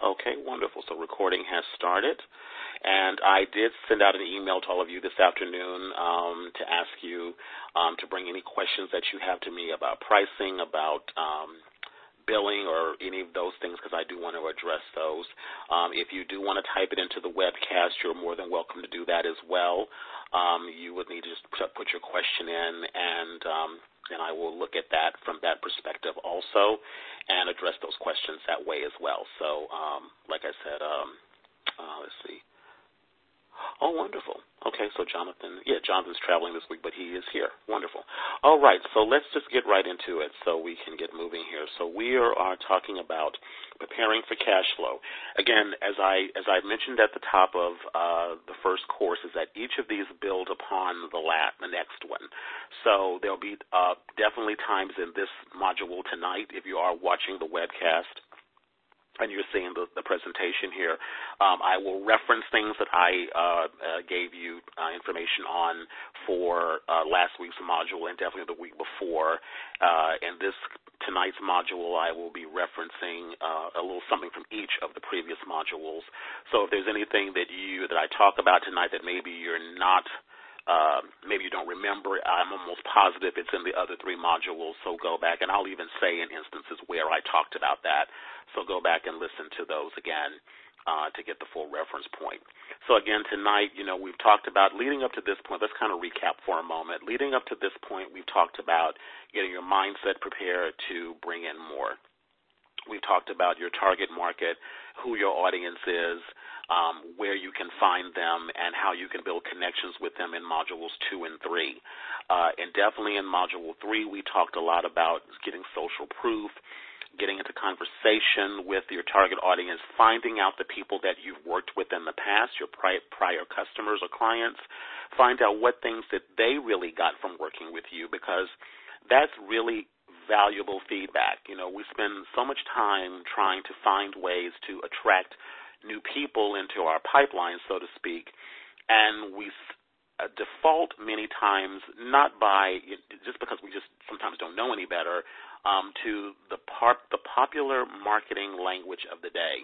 Okay, wonderful. So recording has started. And I did send out an email to all of you this afternoon to ask you to bring any questions that you have to me about pricing, about billing, or any of those things, because I do want to address those. If you do want to type it into the webcast, you're more than welcome to do that as well. You would need to just put your question in, and I will look at that from that perspective also and address those questions that way as well. So, like I said, let's see. Oh, wonderful. Okay, so Jonathan's traveling this week, but he is here. Wonderful. All right, so let's just get right into it so we can get moving here. So we are talking about preparing for cash flow. Again, as I mentioned at the top of the first course, is that each of these build upon the next one. So there'll be definitely times in this module tonight, if you are watching the webcast, and you're seeing the presentation here, I will reference things that I gave you information on for last week's module and definitely the week before. In tonight's module, I will be referencing a little something from each of the previous modules. So if there's anything that I talk about tonight that maybe you're not maybe you don't remember, I'm almost positive it's in the other three modules, so go back, and I'll even say in instances where I talked about that. So go back and listen to those again to get the full reference point. So again, tonight, we've talked about leading up to this point. Let's kind of recap for a moment. Leading up to this point, we've talked about getting your mindset prepared to bring in more. We've talked about your target market, who your audience is, where you can find them, and how you can build connections with them in modules 2 and 3. And definitely in module 3, we talked a lot about getting social proof, getting into conversation with your target audience, finding out the people that you've worked with in the past, your prior customers or clients, find out what things that they really got from working with you, because that's really valuable feedback. We spend so much time trying to find ways to attract new people into our pipeline, so to speak, and we default many times not by just because we just sometimes don't know any better to the popular marketing language of the day.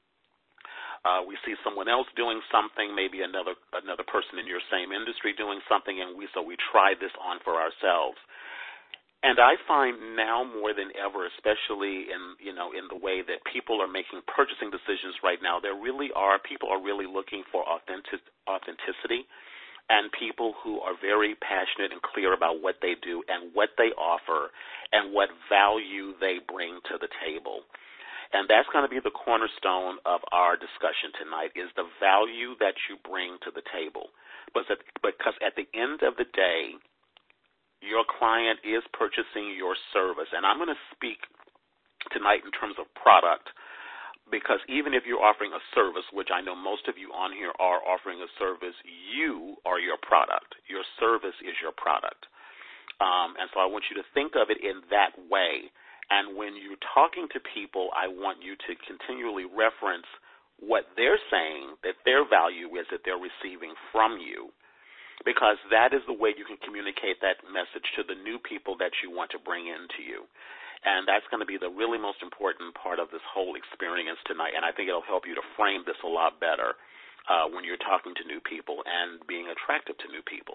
We see someone else doing something, maybe another person in your same industry doing something, and so we try this on for ourselves. And I find now more than ever, especially in the way that people are making purchasing decisions right now, people are really looking for authenticity, and people who are very passionate and clear about what they do and what they offer and what value they bring to the table. And that's going to be the cornerstone of our discussion tonight, is the value that you bring to the table. Because at the end of the day, your client is purchasing your service. And I'm going to speak tonight in terms of product, because even if you're offering a service, which I know most of you on here are offering a service, you are your product. Your service is your product. And so I want you to think of it in that way. And when you're talking to people, I want you to continually reference what they're saying that their value is that they're receiving from you, because that is the way you can communicate that message to the new people that you want to bring into you. And that's going to be the really most important part of this whole experience tonight, and I think it'll help you to frame this a lot better when you're talking to new people and being attractive to new people.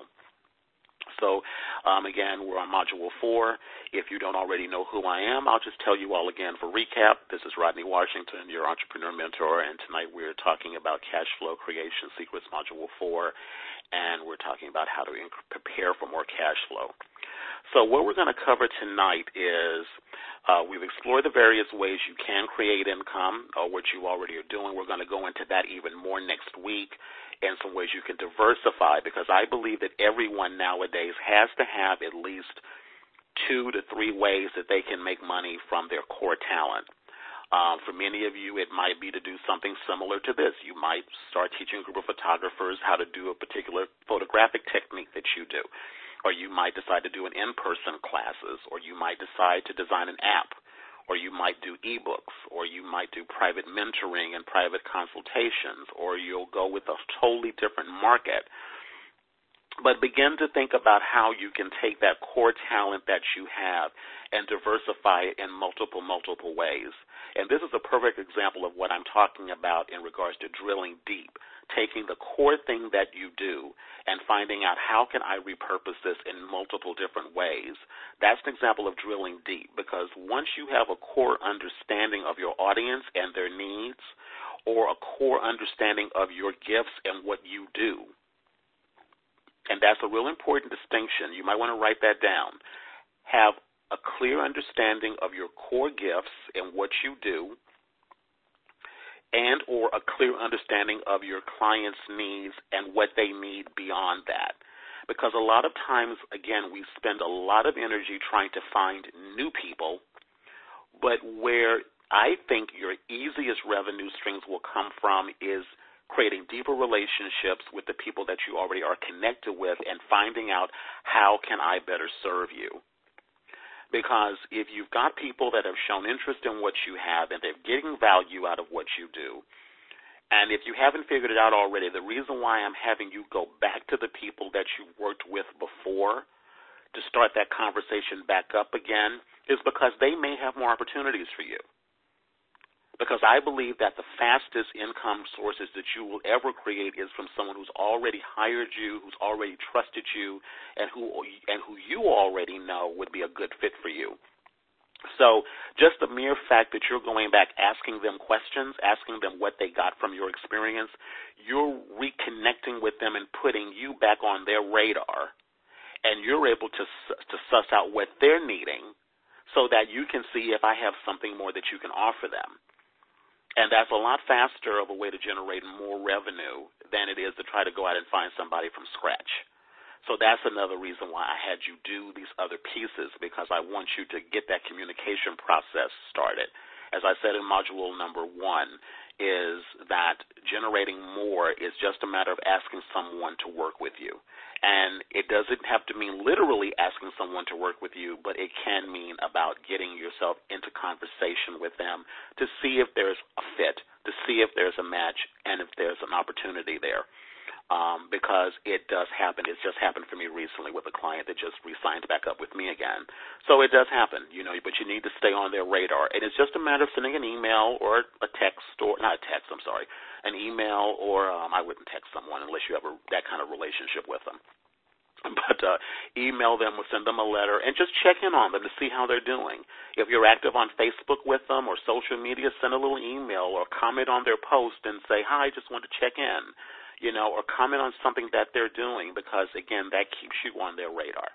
So, again, we're on Module 4. If you don't already know who I am, I'll just tell you all again for recap. This is Rodney Washington, your entrepreneur mentor, and tonight we're talking about Cash Flow Creation Secrets, Module 4, and we're talking about how to prepare for more cash flow. So what we're going to cover tonight is we've explored the various ways you can create income, or what you already are doing. We're going to go into that even more next week, and some ways you can diversify, because I believe that everyone nowadays has to have at least 2 to 3 ways that they can make money from their core talent. For many of you, it might be to do something similar to this. You might start teaching a group of photographers how to do a particular photographic technique that you do. Or you might decide to do an in-person classes, or you might decide to design an app, or you might do e-books, or you might do private mentoring and private consultations, or you'll go with a totally different market. But begin to think about how you can take that core talent that you have and diversify it in multiple ways. And this is a perfect example of what I'm talking about in regards to drilling deep, taking the core thing that you do and finding out how can I repurpose this in multiple different ways. That's an example of drilling deep, because once you have a core understanding of your audience and their needs, or a core understanding of your gifts and what you do, and that's a real important distinction. You might want to write that down. Have a clear understanding of your core gifts and what you do, and or a clear understanding of your clients' needs and what they need beyond that. Because a lot of times, again, we spend a lot of energy trying to find new people, but where I think your easiest revenue streams will come from is creating deeper relationships with the people that you already are connected with and finding out how can I better serve you. Because if you've got people that have shown interest in what you have and they're getting value out of what you do, and if you haven't figured it out already, the reason why I'm having you go back to the people that you worked with before to start that conversation back up again is because they may have more opportunities for you. Because I believe that the fastest income sources that you will ever create is from someone who's already hired you, who's already trusted you, and who you already know would be a good fit for you. So just the mere fact that you're going back asking them questions, asking them what they got from your experience, you're reconnecting with them and putting you back on their radar, and you're able to suss out what they're needing so that you can see if I have something more that you can offer them. And that's a lot faster of a way to generate more revenue than it is to try to go out and find somebody from scratch. So that's another reason why I had you do these other pieces, because I want you to get that communication process started. As I said in module number 1, is that generating more is just a matter of asking someone to work with you. And it doesn't have to mean literally asking someone to work with you, but it can mean about getting yourself into conversation with them to see if there's a fit, to see if there's a match, and if there's an opportunity there. Because it does happen. It's just happened for me recently with a client that just re-signed back up with me again. So it does happen, but you need to stay on their radar. And it's just a matter of sending an email or a text, or not a text, I'm sorry, an email, or I wouldn't text someone unless you have that kind of relationship with them. But email them or send them a letter and just check in on them to see how they're doing. If you're active on Facebook with them or social media, send a little email or comment on their post and say, hi, just want to check in, or comment on something that they're doing, because, again, that keeps you on their radar.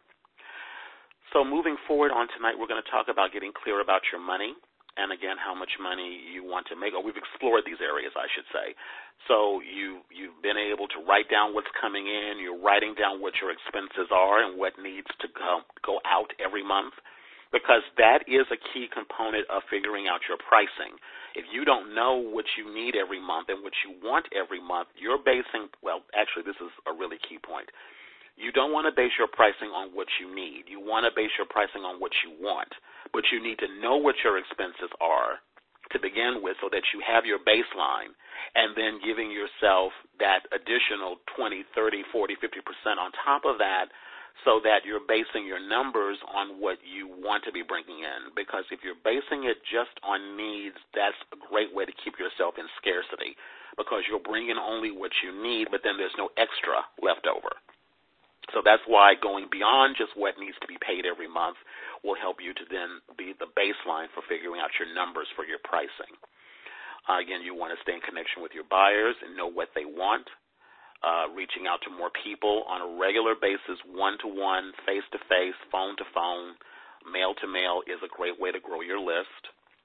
So moving forward on tonight, we're going to talk about getting clear about your money and, again, how much money you want to make. Or we've explored these areas, I should say. So you've been able to write down what's coming in. You're writing down what your expenses are and what needs to go out every month, because that is a key component of figuring out your pricing. If you don't know what you need every month and what you want every month, you're basing, well, actually, this is a really key point. You don't want to base your pricing on what you need. You want to base your pricing on what you want, but you need to know what your expenses are to begin with so that you have your baseline, and then giving yourself that additional 20, 30, 40, 50% on top of that, so that you're basing your numbers on what you want to be bringing in. Because if you're basing it just on needs, that's a great way to keep yourself in scarcity, because you'll bring in only what you need, but then there's no extra left over. So that's why going beyond just what needs to be paid every month will help you to then be the baseline for figuring out your numbers for your pricing. Again, you want to stay in connection with your buyers and know what they want. Reaching out to more people on a regular basis, one-to-one, face-to-face, phone-to-phone, mail-to-mail is a great way to grow your list.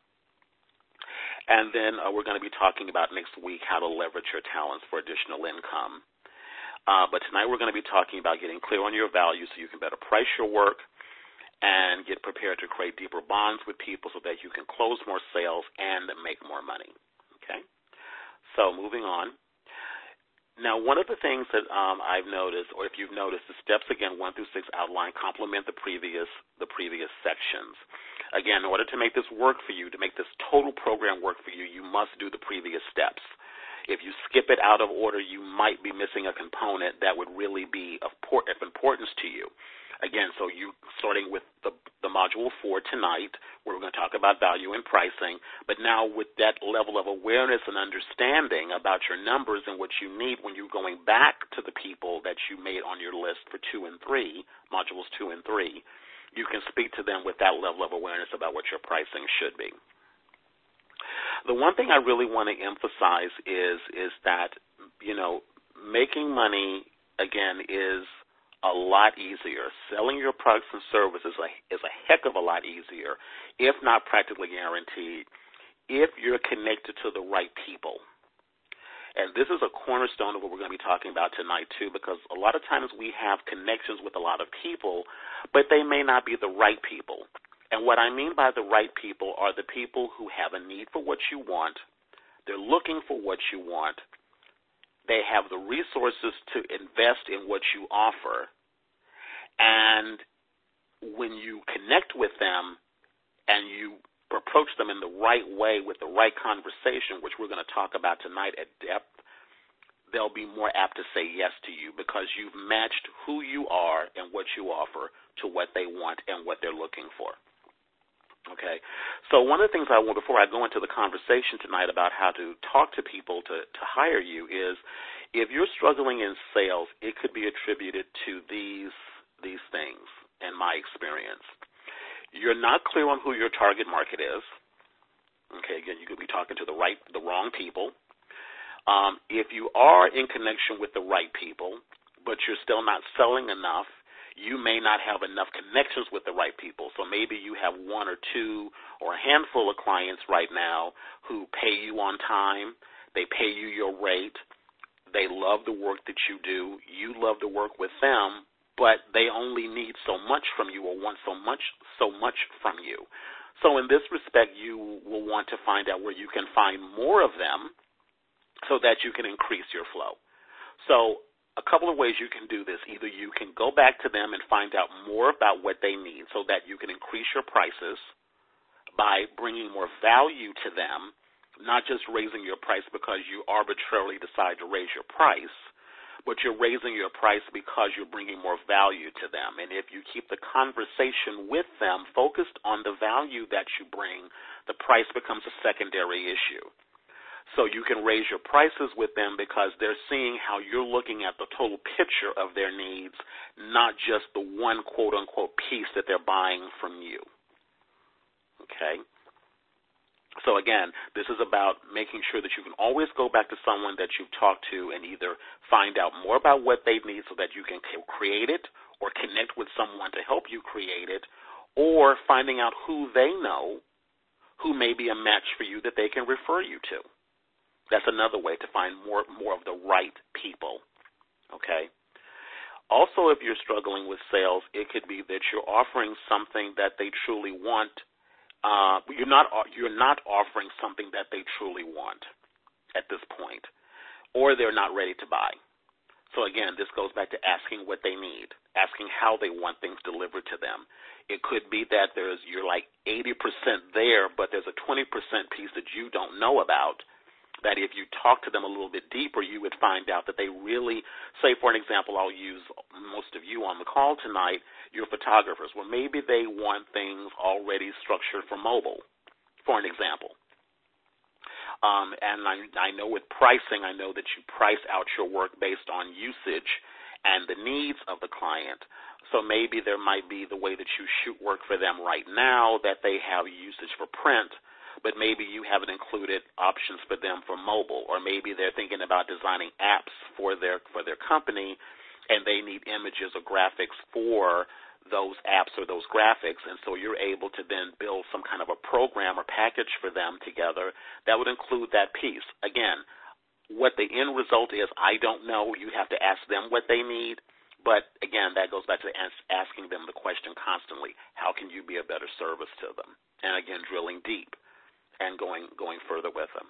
And then we're going to be talking about next week how to leverage your talents for additional income. But tonight we're going to be talking about getting clear on your value so you can better price your work and get prepared to create deeper bonds with people so that you can close more sales and make more money. Okay? So moving on. Now, one of the things that I've noticed, or if you've noticed, the steps, again, 1 through 6 outline complement the previous sections. Again, in order to make this work for you, to make this total program work for you, you must do the previous steps. If you skip it out of order, you might be missing a component that would really be of importance to you. Again, so you starting with the Module 4 tonight, where we're going to talk about value and pricing, but now with that level of awareness and understanding about your numbers and what you need when you're going back to the people that you made on your list for 2 and 3, Modules 2 and 3, you can speak to them with that level of awareness about what your pricing should be. The one thing I really want to emphasize is that, making money, again, is a lot easier. Selling your products and services is a heck of a lot easier, if not practically guaranteed, if you're connected to the right people. And this is a cornerstone of what we're going to be talking about tonight, too, because a lot of times we have connections with a lot of people, but they may not be the right people. And what I mean by the right people are the people who have a need for what you want, they're looking for what you want, they have the resources to invest in what you offer, and when you connect with them and you approach them in the right way with the right conversation, which we're going to talk about tonight at depth, they'll be more apt to say yes to you because you've matched who you are and what you offer to what they want and what they're looking for. Okay, so one of the things I want, before I go into the conversation tonight about how to talk to people to hire you, is if you're struggling in sales, it could be attributed to these things, in my experience. You're not clear on who your target market is. Okay, again, you could be talking to the wrong people. If you are in connection with the right people, but you're still not selling enough, you may not have enough connections with the right people. So maybe you have 1 or 2 or a handful of clients right now who pay you on time, they pay you your rate, they love the work that you do, you love to work with them, but they only need so much from you or want so much from you. So in this respect, you will want to find out where you can find more of them so that you can increase your flow. So a couple of ways you can do this. Either you can go back to them and find out more about what they need so that you can increase your prices by bringing more value to them, not just raising your price because you arbitrarily decide to raise your price, but you're raising your price because you're bringing more value to them. And if you keep the conversation with them focused on the value that you bring, the price becomes a secondary issue. So you can raise your prices with them because they're seeing how you're looking at the total picture of their needs, not just the one quote-unquote piece that they're buying from you. Okay? So again, this is about making sure that you can always go back to someone that you've talked to and either find out more about what they need so that you can create it or connect with someone to help you create it, or finding out who they know who may be a match for you that they can refer you to. That's another way to find more of the right people, okay? Also, if you're struggling with sales, it could be that you're offering something that they truly want. You're not offering something that they truly want at this point, or they're not ready to buy. So again, this goes back to asking what they need, asking how they want things delivered to them. It could be that you're like 80% there, but there's a 20% piece that you don't know about, that if you talk to them a little bit deeper, you would find out that they really, say for an example, I'll use most of you on the call tonight, you're photographers. Well, maybe they want things already structured for mobile, for an example. And I know with pricing, I know that you price out your work based on usage and the needs of the client. So maybe there might be the way that you shoot work for them right now that they have usage for print, but maybe you haven't included options for them for mobile, or maybe they're thinking about designing apps for their company, and they need images or graphics for those apps or those graphics, and so you're able to then build some kind of a program or package for them together that would include that piece. Again, what the end result is, I don't know. You have to ask them what they need, but again, that goes back to asking them the question constantly, how can you be a better service to them? And again, drilling deep and going further with them.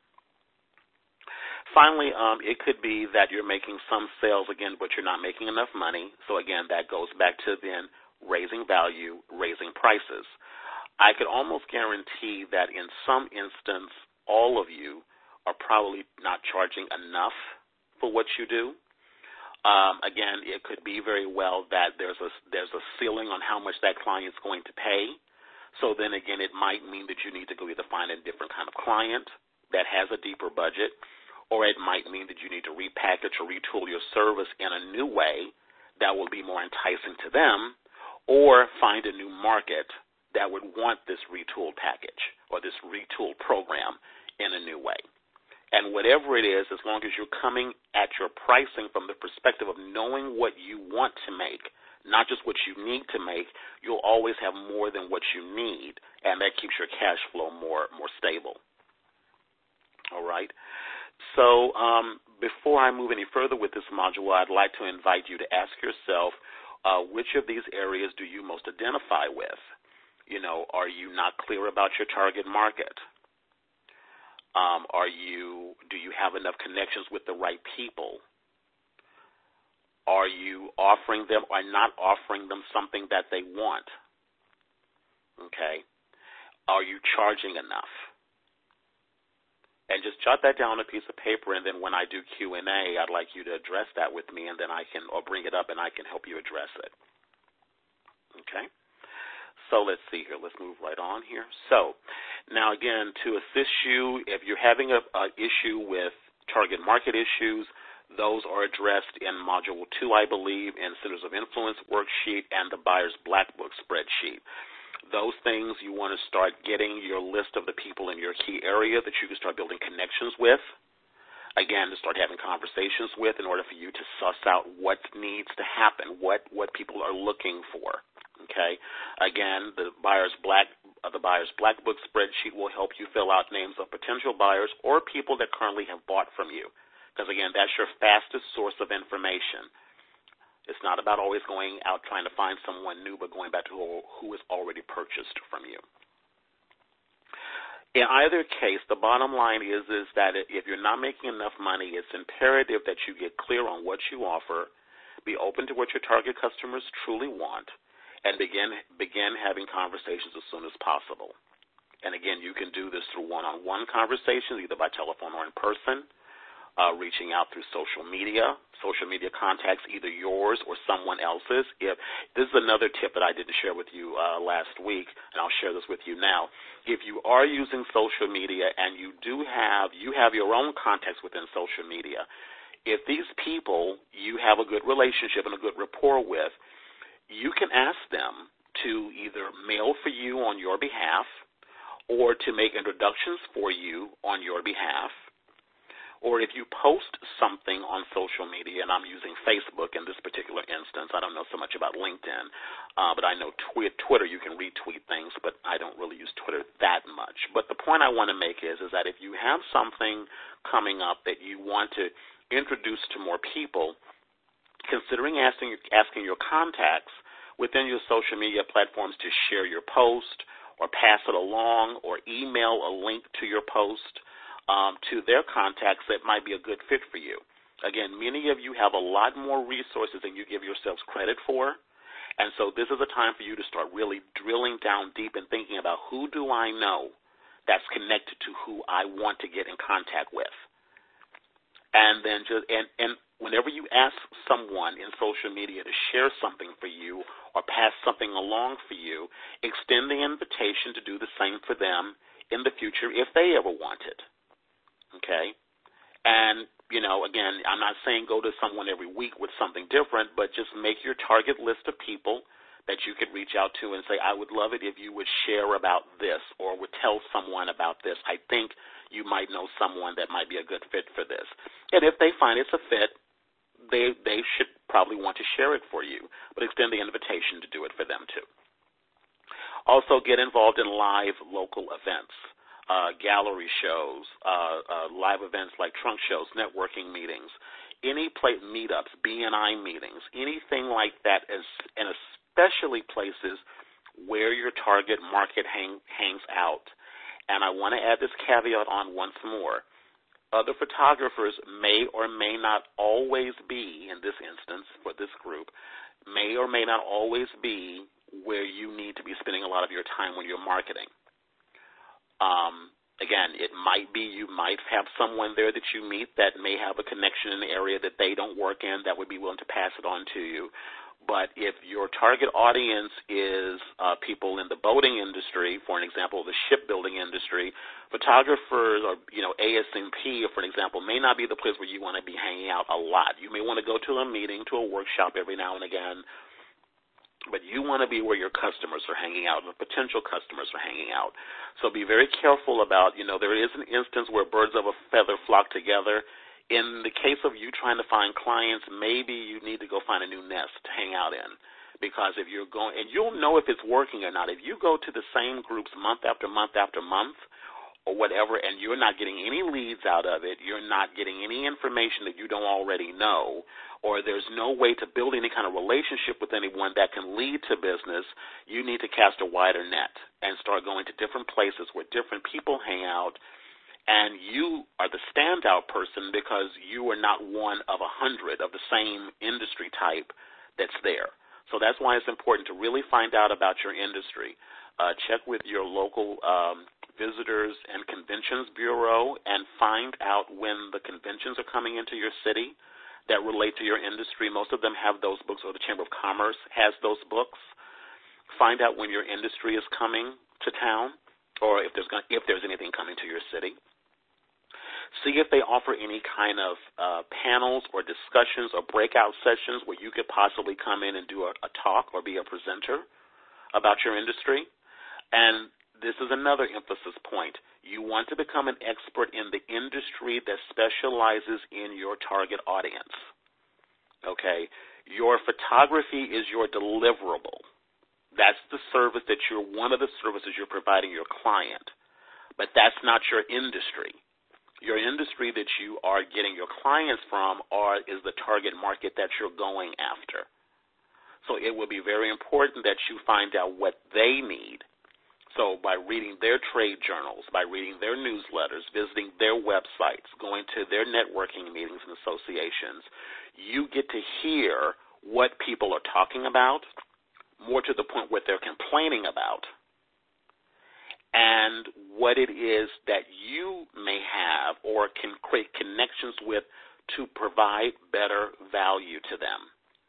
Finally, it could be that you're making some sales, again, but you're not making enough money. So, again, that goes back to then raising value, raising prices. I could almost guarantee that in some instance, all of you are probably not charging enough for what you do. Again, it could be very well that there's a ceiling on how much that client's going to pay. So then again, it might mean that you need to go either find a different kind of client that has a deeper budget, or it might mean that you need to repackage or retool your service in a new way that will be more enticing to them, or find a new market that would want this retooled package or this retooled program in a new way. And whatever it is, as long as you're coming at your pricing from the perspective of knowing what you want to make, not just what you need to make, you'll always have more than what you need, and that keeps your cash flow more stable. All right? So before I move any further with this module, I'd like to invite you to ask yourself, which of these areas do you most identify with? You know, are you not clear about your target market? Do you have enough connections with the right people? Are you offering them or not offering them something that they want? Okay. Are you charging enough? And just jot that down on a piece of paper, and then when I do Q&A, I'd like you to address that with me, and then or bring it up, and I can help you address it. Okay? So let's see here. Let's move right on here. So now, again, to assist you, if you're having an issue with target market issues, those are addressed in Module 2, I believe, in Centers of Influence worksheet and the Buyer's Black Book spreadsheet. Those things, you want to start getting your list of the people in your key area that you can start building connections with. Again, to start having conversations with in order for you to suss out what needs to happen, what people are looking for. Okay. Again, the Buyer's Black Book spreadsheet will help you fill out names of potential buyers or people that currently have bought from you. Because, again, that's your fastest source of information. It's not about always going out trying to find someone new, but going back to who has already purchased from you. In either case, the bottom line is that if you're not making enough money, it's imperative that you get clear on what you offer, be open to what your target customers truly want, and begin having conversations as soon as possible. And, again, you can do this through one-on-one conversations, either by telephone or in person, reaching out through social media contacts, either yours or someone else's. This is another tip that I didn't share with you last week, and I'll share this with you now. If you are using social media and you have your own contacts within social media, if these people you have a good relationship and a good rapport with, you can ask them to either mail for you on your behalf or to make introductions for you on your behalf. Or if you post something on social media, and I'm using Facebook in this particular instance. I don't know so much about LinkedIn, but I know Twitter, you can retweet things, but I don't really use Twitter that much. But the point I want to make is that if you have something coming up that you want to introduce to more people, considering asking your contacts within your social media platforms to share your post or pass it along or email a link to your post to their contacts that might be a good fit for you. Again, many of you have a lot more resources than you give yourselves credit for, and so this is a time for you to start really drilling down deep and thinking about who do I know that's connected to who I want to get in contact with. And then and whenever you ask someone in social media to share something for you or pass something along for you, extend the invitation to do the same for them in the future if they ever want it. Okay? And, again, I'm not saying go to someone every week with something different, but just make your target list of people that you could reach out to and say, I would love it if you would share about this or would tell someone about this. I think you might know someone that might be a good fit for this. And if they find it's a fit, they should probably want to share it for you, but extend the invitation to do it for them too. Also, get involved in live local events. Gallery shows, live events like trunk shows, networking meetings, meetups, BNI meetings, anything like that, and especially places where your target market hangs out. And I want to add this caveat on once more. Other photographers may or may not always be, in this instance for this group, may or may not always be where you need to be spending a lot of your time when you're marketing. Again, it might be you might have someone there that you meet that may have a connection in the area that they don't work in that would be willing to pass it on to you. But if your target audience is people in the boating industry, for an example, the shipbuilding industry, photographers or, ASMP, for an example, may not be the place where you want to be hanging out a lot. You may want to go to a meeting, to a workshop every now and again, but you want to be where your customers are hanging out, the potential customers are hanging out. So be very careful about, there is an instance where birds of a feather flock together. In the case of you trying to find clients, maybe you need to go find a new nest to hang out in. Because if you're going, and you'll know if it's working or not. If you go to the same groups month after month after month or whatever, and you're not getting any leads out of it, you're not getting any information that you don't already know, or there's no way to build any kind of relationship with anyone that can lead to business, you need to cast a wider net and start going to different places where different people hang out, and you are the standout person because you are not one of 100 of the same industry type that's there. So that's why it's important to really find out about your industry. Check with your local Visitors and Conventions Bureau and find out when the conventions are coming into your city that relate to your industry. Most of them have those books, or the Chamber of Commerce has those books. Find out when your industry is coming to town, or if there's anything coming to your city. See if they offer any kind of panels or discussions or breakout sessions where you could possibly come in and do a talk or be a presenter about your industry. And this is another emphasis point. You want to become an expert in the industry that specializes in your target audience. Okay? Your photography is your deliverable. That's the service that one of the services you're providing your client. But that's not your industry. Your industry that you are getting your clients from is the target market that you're going after. So it will be very important that you find out what they need. So by reading their trade journals, by reading their newsletters, visiting their websites, going to their networking meetings and associations, you get to hear what people are talking about, more to the point what they're complaining about, and what it is that you may have or can create connections with to provide better value to them.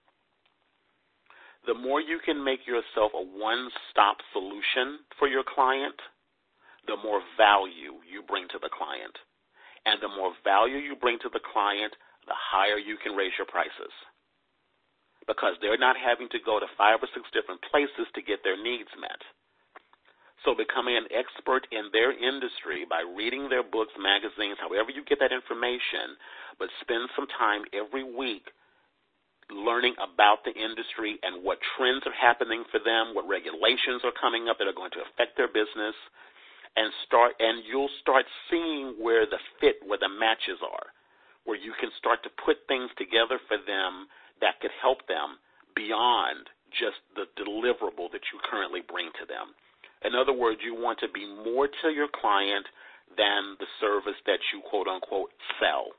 The more you can make yourself a one-stop solution for your client, the more value you bring to the client. And the more value you bring to the client, the higher you can raise your prices. Because they're not having to go to 5 or 6 different places to get their needs met. So becoming an expert in their industry by reading their books, magazines, however you get that information, but spend some time every week learning about the industry and what trends are happening for them, what regulations are coming up that are going to affect their business, and you'll start seeing where the matches are, where you can start to put things together for them that could help them beyond just the deliverable that you currently bring to them. In other words, you want to be more to your client than the service that you quote-unquote sell.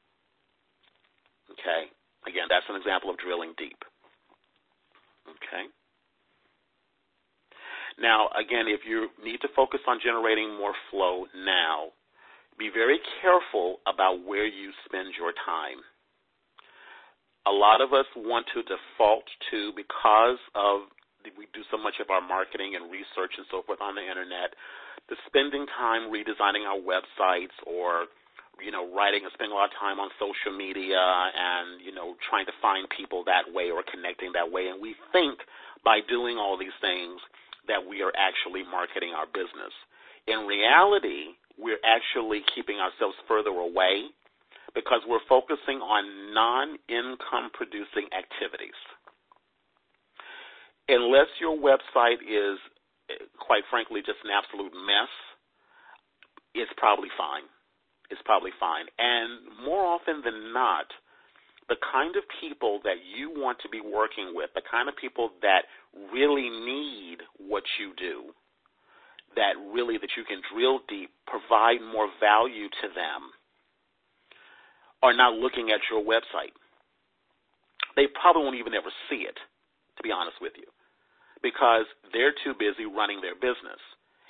Okay? Again, that's an example of drilling deep. Okay? Now, again, if you need to focus on generating more flow now, be very careful about where you spend your time. A lot of us want to default to, because we do so much of our marketing and research and so forth on the internet, to spending time redesigning our websites or spending a lot of time on social media and, trying to find people that way or connecting that way. And we think by doing all these things that we are actually marketing our business. In reality, we're actually keeping ourselves further away because we're focusing on non-income producing activities. Unless your website is, quite frankly, just an absolute mess, it's probably fine. It's probably fine. And more often than not, the kind of people that you want to be working with, the kind of people that really need what you do, that you can drill deep, provide more value to them, are not looking at your website. They probably won't even ever see it, to be honest with you, because they're too busy running their business.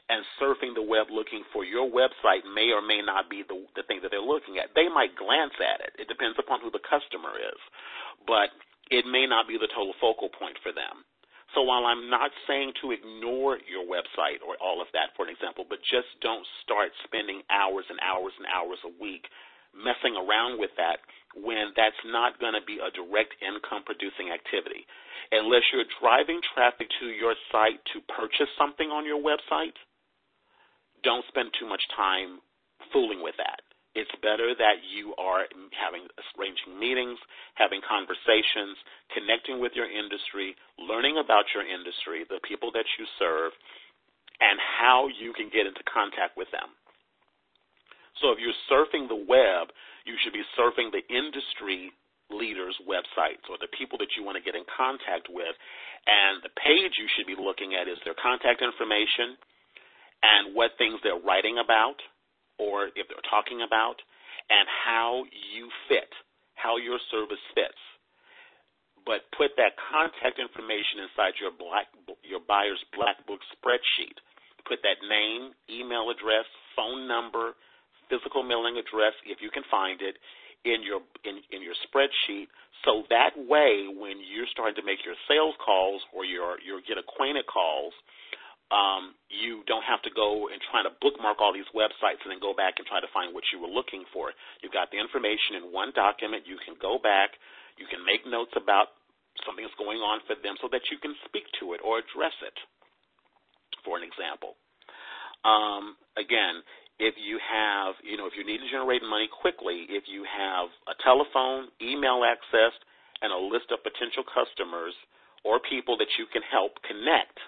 and surfing the web looking for your website may or may not be the thing that they're looking at. They might glance at it. It depends upon who the customer is. But it may not be the total focal point for them. So while I'm not saying to ignore your website or all of that, for an example, but just don't start spending hours and hours and hours a week messing around with that when that's not going to be a direct income-producing activity. Unless you're driving traffic to your site to purchase something on your website, don't spend too much time fooling with that. It's better that you are arranging meetings, having conversations, connecting with your industry, learning about your industry, the people that you serve, and how you can get into contact with them. So if you're surfing the web, you should be surfing the industry leaders' websites or the people that you want to get in contact with. And the page you should be looking at is their contact information and what things they're writing about, or if they're talking about, and how you fit, how your service fits. But put that contact information inside your buyer's black book spreadsheet. Put that name, email address, phone number, physical mailing address, if you can find it, in your spreadsheet, so that way when you're starting to make your sales calls or your get acquainted calls, you don't have to go and try to bookmark all these websites and then go back and try to find what you were looking for. You've got the information in one document. You can go back. You can make notes about something that's going on for them so that you can speak to it or address it, for an example. Again, if you have, if you need to generate money quickly, if you have a telephone, email access, and a list of potential customers or people that you can help connect,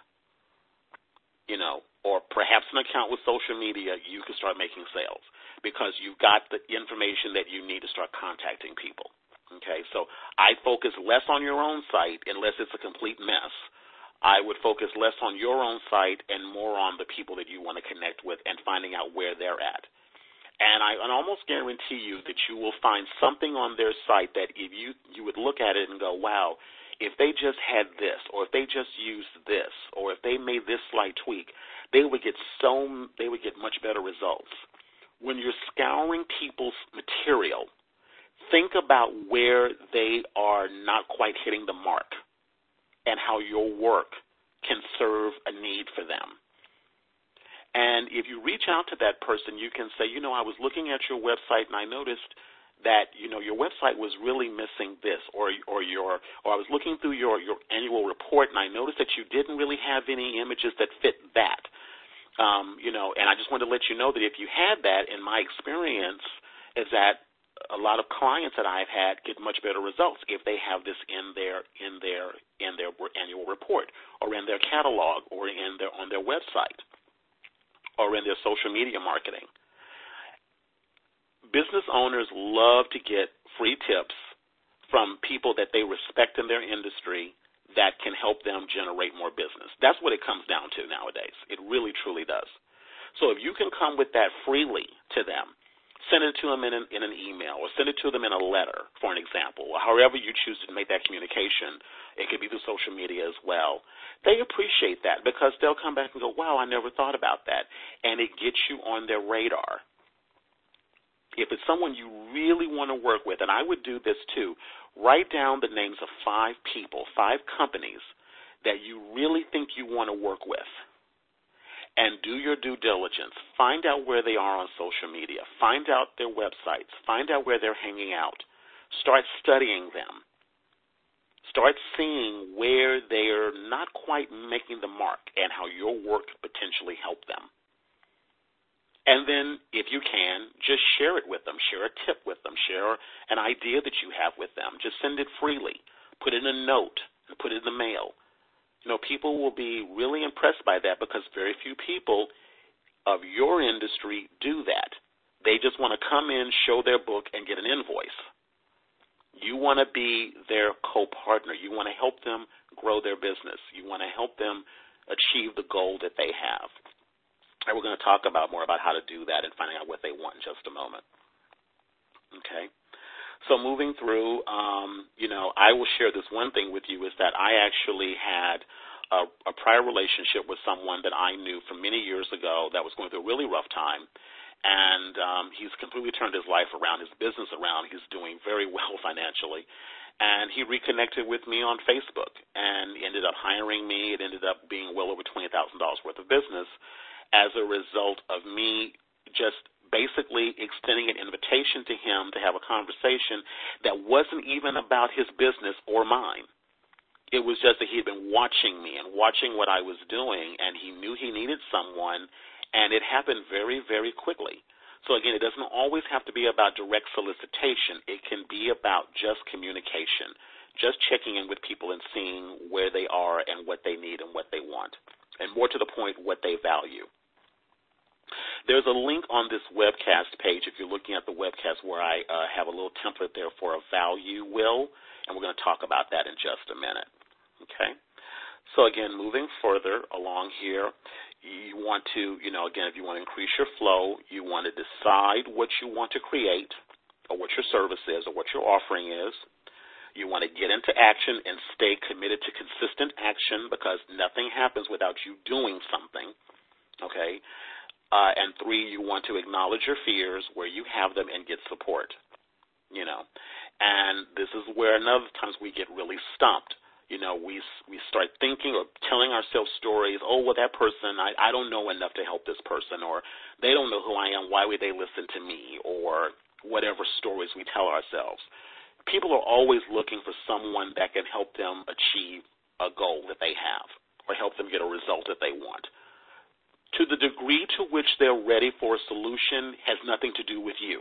or perhaps an account with social media, you can start making sales because you've got the information that you need to start contacting people. Okay, so I focus less on your own site unless it's a complete mess. I would focus less on your own site and more on the people that you want to connect with and finding out where they're at. And I almost guarantee you that you will find something on their site that if you would look at it and go, wow, if they just had this, or if they just used this, or if they made this slight tweak, they would get much better results. When you're scouring people's material, think about where they are not quite hitting the mark and how your work can serve a need for them. And if you reach out to that person, you can say, I was looking at your website and I noticed that, your website was really missing this, or I was looking through your annual report and I noticed that you didn't really have any images that fit that. And I just wanted to let you know that if you had that, in my experience, is that a lot of clients that I've had get much better results if they have this in their annual report, or in their catalog, or on their website, or in their social media marketing. Business owners love to get free tips from people that they respect in their industry that can help them generate more business. That's what it comes down to nowadays. It really, truly does. So if you can come with that freely to them, send it to them in an email, or send it to them in a letter, for an example, or however you choose to make that communication. It could be through social media as well. They appreciate that because they'll come back and go, wow, I never thought about that. And it gets you on their radar. If it's someone you really want to work with, and I would do this too, write down the names of 5 people, 5 companies that you really think you want to work with. And do your due diligence. Find out where they are on social media. Find out their websites. Find out where they're hanging out. Start studying them. Start seeing where they're not quite making the mark and how your work could potentially help them. And then, if you can, just share it with them. Share a tip with them. Share an idea that you have with them. Just send it freely. Put it in a note and put it in the mail. People will be really impressed by that because very few people of your industry do that. They just want to come in, show their book, and get an invoice. You want to be their co-partner. You want to help them grow their business. You want to help them achieve the goal that they have. And we're going to talk more about how to do that and finding out what they want in just a moment. Okay? So moving through, I will share this one thing with you is that I actually had a prior relationship with someone that I knew from many years ago that was going through a really rough time, and he's completely turned his life around, his business around. He's doing very well financially, and he reconnected with me on Facebook and ended up hiring me. It ended up being well over $20,000 worth of business as a result of me just basically extending an invitation to him to have a conversation that wasn't even about his business or mine. It was just that he had been watching me and watching what I was doing, and he knew he needed someone, and it happened very, very quickly. So, again, it doesn't always have to be about direct solicitation. It can be about just communication, just checking in with people and seeing where they are and what they need and what they want, and more to the point, what they value. There's a link on this webcast page, if you're looking at the webcast, where I have a little template there for a value will, and we're going to talk about that in just a minute. Okay? So, again, moving further along here, you want to, again, if you want to increase your flow, you want to decide what you want to create or what your service is or what your offering is. You want to get into action and stay committed to consistent action because nothing happens without you doing something. Okay? And 3, you want to acknowledge your fears where you have them and get support. And this is where another times we get really stumped. We start thinking or telling ourselves stories, oh, well, that person, I don't know enough to help this person, or they don't know who I am, why would they listen to me, or whatever stories we tell ourselves. People are always looking for someone that can help them achieve a goal that they have or help them get a result that they want. To the degree to which they're ready for a solution has nothing to do with you.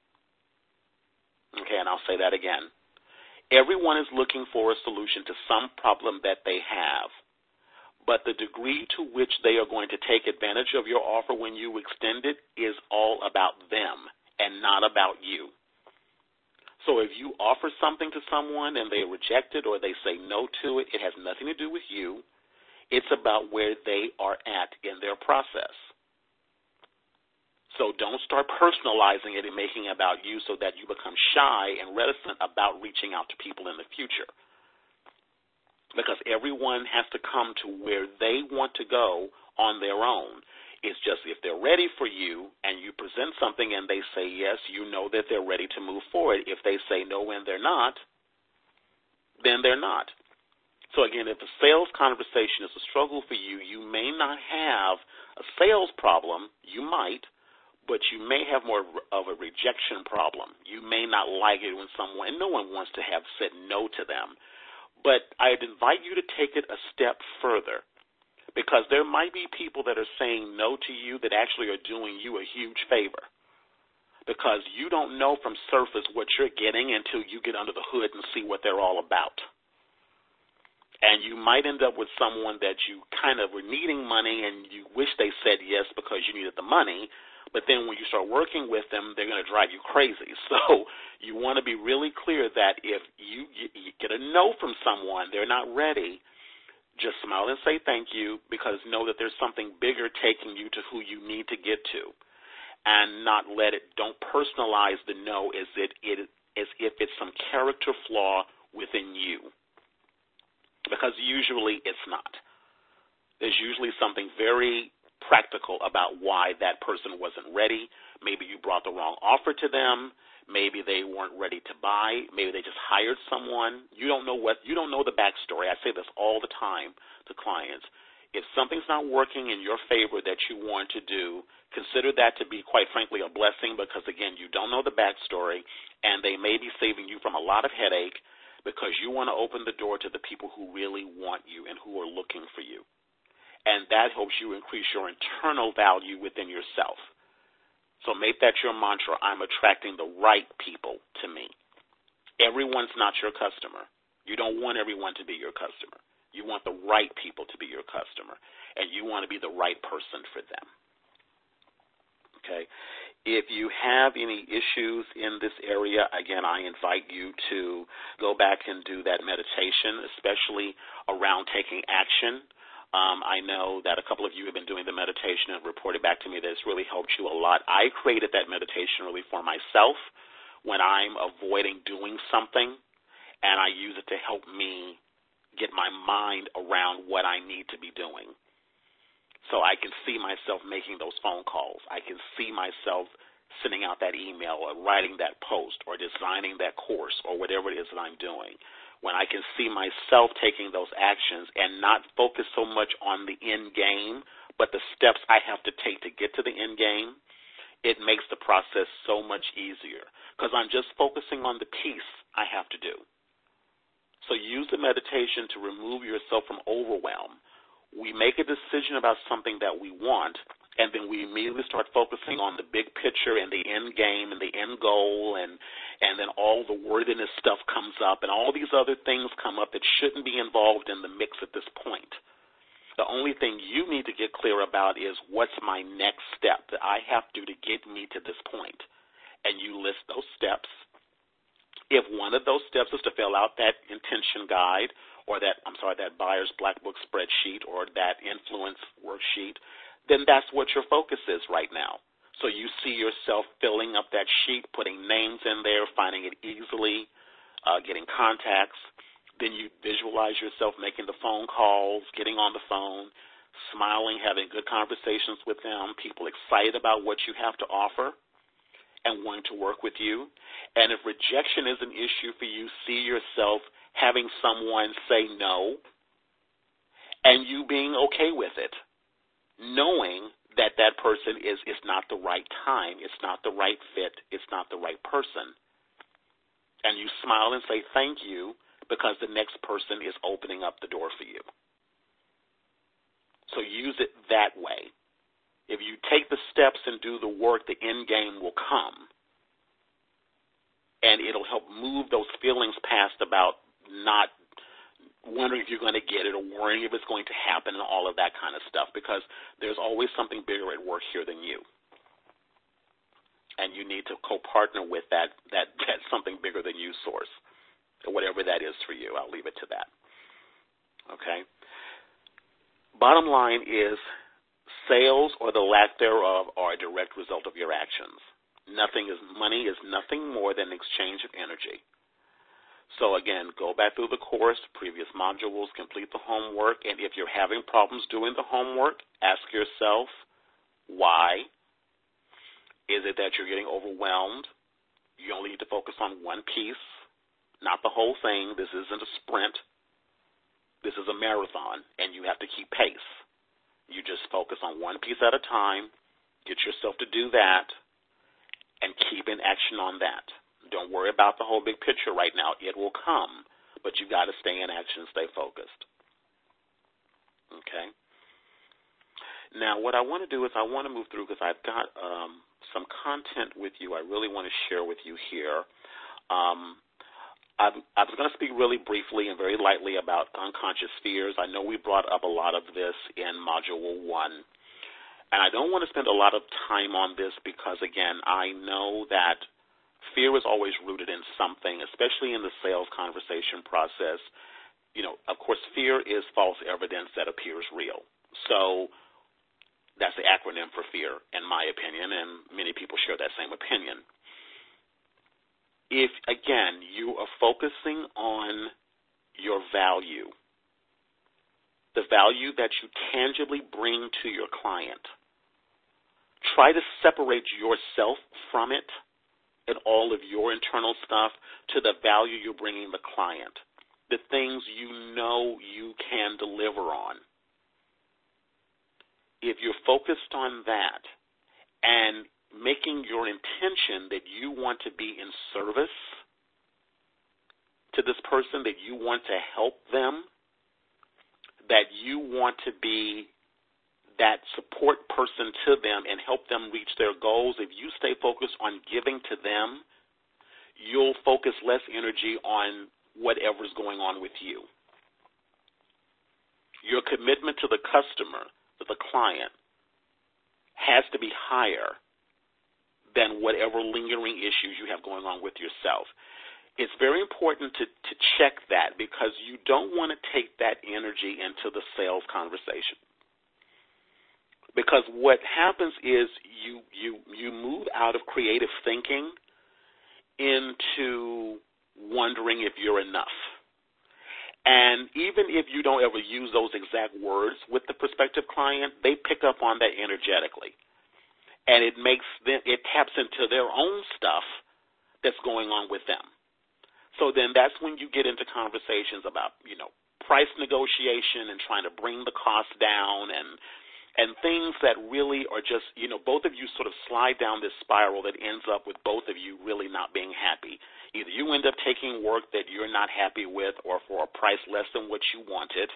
Okay, and I'll say that again. Everyone is looking for a solution to some problem that they have, but the degree to which they are going to take advantage of your offer when you extend it is all about them and not about you. So if you offer something to someone and they reject it or they say no to it, it has nothing to do with you. It's about where they are at in their process. So don't start personalizing it and making it about you so that you become shy and reticent about reaching out to people in the future. Because everyone has to come to where they want to go on their own. It's just if they're ready for you and you present something and they say yes, you know that they're ready to move forward. If they say no and they're not, then they're not. So, again, if a sales conversation is a struggle for you, you may not have a sales problem. You might. But you may have more of a rejection problem. You may not like it when someone, and no one wants to have said no to them. But I'd invite you to take it a step further because there might be people that are saying no to you that actually are doing you a huge favor because you don't know from surface what you're getting until you get under the hood and see what they're all about. And you might end up with someone that you kind of were needing money and you wish they said yes because you needed the money. But then when you start working with them, they're going to drive you crazy. So you want to be really clear that if you get a no from someone, they're not ready, just smile and say thank you because know that there's something bigger taking you to who you need to get to. And don't personalize the no as if it's some character flaw within you. Because usually it's not. There's usually something very practical about why that person wasn't ready. Maybe you brought the wrong offer to them. Maybe they weren't ready to buy. Maybe they just hired someone. You don't know the backstory. I say this all the time to clients. If something's not working in your favor that you want to do, consider that to be, quite frankly, a blessing because, again, you don't know the backstory, and they may be saving you from a lot of headache because you want to open the door to the people who really want you and who are looking for you. And that helps you increase your internal value within yourself. So make that your mantra. I'm attracting the right people to me. Everyone's not your customer. You don't want everyone to be your customer. You want the right people to be your customer, and you want to be the right person for them. Okay? If you have any issues in this area, again, I invite you to go back and do that meditation, especially around taking action. I know that a couple of you have been doing the meditation and reported back to me that it's really helped you a lot. I created that meditation really for myself when I'm avoiding doing something, and I use it to help me get my mind around what I need to be doing. So I can see myself making those phone calls. I can see myself sending out that email or writing that post or designing that course or whatever it is that I'm doing. When I can see myself taking those actions and not focus so much on the end game, but the steps I have to take to get to the end game, it makes the process so much easier because I'm just focusing on the piece I have to do. So use the meditation to remove yourself from overwhelm. We make a decision about something that we want, and then we immediately start focusing on the big picture and the end game and the end goal, and then all the worthiness stuff comes up, and all these other things come up that shouldn't be involved in the mix at this point. The only thing you need to get clear about is what's my next step that I have to do to get me to this point. And you list those steps. If one of those steps is to fill out that intention guide or that buyer's black book spreadsheet or that influence worksheet, then that's what your focus is right now. So you see yourself filling up that sheet, putting names in there, finding it easily, getting contacts. Then you visualize yourself making the phone calls, getting on the phone, smiling, having good conversations with them, people excited about what you have to offer and wanting to work with you. And if rejection is an issue for you, see yourself having someone say no and you being okay with it, knowing that that person is not the right time, it's not the right fit, it's not the right person. And you smile and say thank you, because the next person is opening up the door for you. So use it that way. If you take the steps and do the work, the end game will come. And it'll help move those feelings past about not wondering if you're going to get it or worrying if it's going to happen and all of that kind of stuff, because there's always something bigger at work here than you. And you need to co-partner with that something bigger than you source. Whatever that is for you, I'll leave it to that. Okay? Bottom line is sales or the lack thereof are a direct result of your actions. Money is nothing more than an exchange of energy. So again, go back through the course, previous modules, complete the homework, and if you're having problems doing the homework, ask yourself, why? Is it that you're getting overwhelmed? You only need to focus on one piece. Not the whole thing. This isn't a sprint. This is a marathon, and you have to keep pace. You just focus on one piece at a time, get yourself to do that, and keep in action on that. Don't worry about the whole big picture right now. It will come, but you've got to stay in action and stay focused. Okay? Now, what I want to do is I want to move through because I've got some content with you I really want to share with you here. I was going to speak really briefly and very lightly about unconscious fears. I know we brought up a lot of this in Module 1, and I don't want to spend a lot of time on this because, again, I know that fear is always rooted in something, especially in the sales conversation process. You know, of course, fear is false evidence that appears real. So that's the acronym for fear, in my opinion, and many people share that same opinion. If, again, you are focusing on your value, the value that you tangibly bring to your client, try to separate yourself from it and all of your internal stuff to the value you're bringing the client, the things you know you can deliver on. If you're focused on that and making your intention that you want to be in service to this person, that you want to help them, that you want to be that support person to them and help them reach their goals, if you stay focused on giving to them, you'll focus less energy on whatever's going on with you. Your commitment to the customer, to the client, has to be higher than whatever lingering issues you have going on with yourself. It's very important to check that because you don't want to take that energy into the sales conversation. Because what happens is you move out of creative thinking into wondering if you're enough. And even if you don't ever use those exact words with the prospective client, they pick up on that energetically. And it taps into their own stuff that's going on with them. So then that's when you get into conversations about, price negotiation and trying to bring the cost down and things that really are just, both of you sort of slide down this spiral that ends up with both of you really not being happy. Either you end up taking work that you're not happy with or for a price less than what you wanted,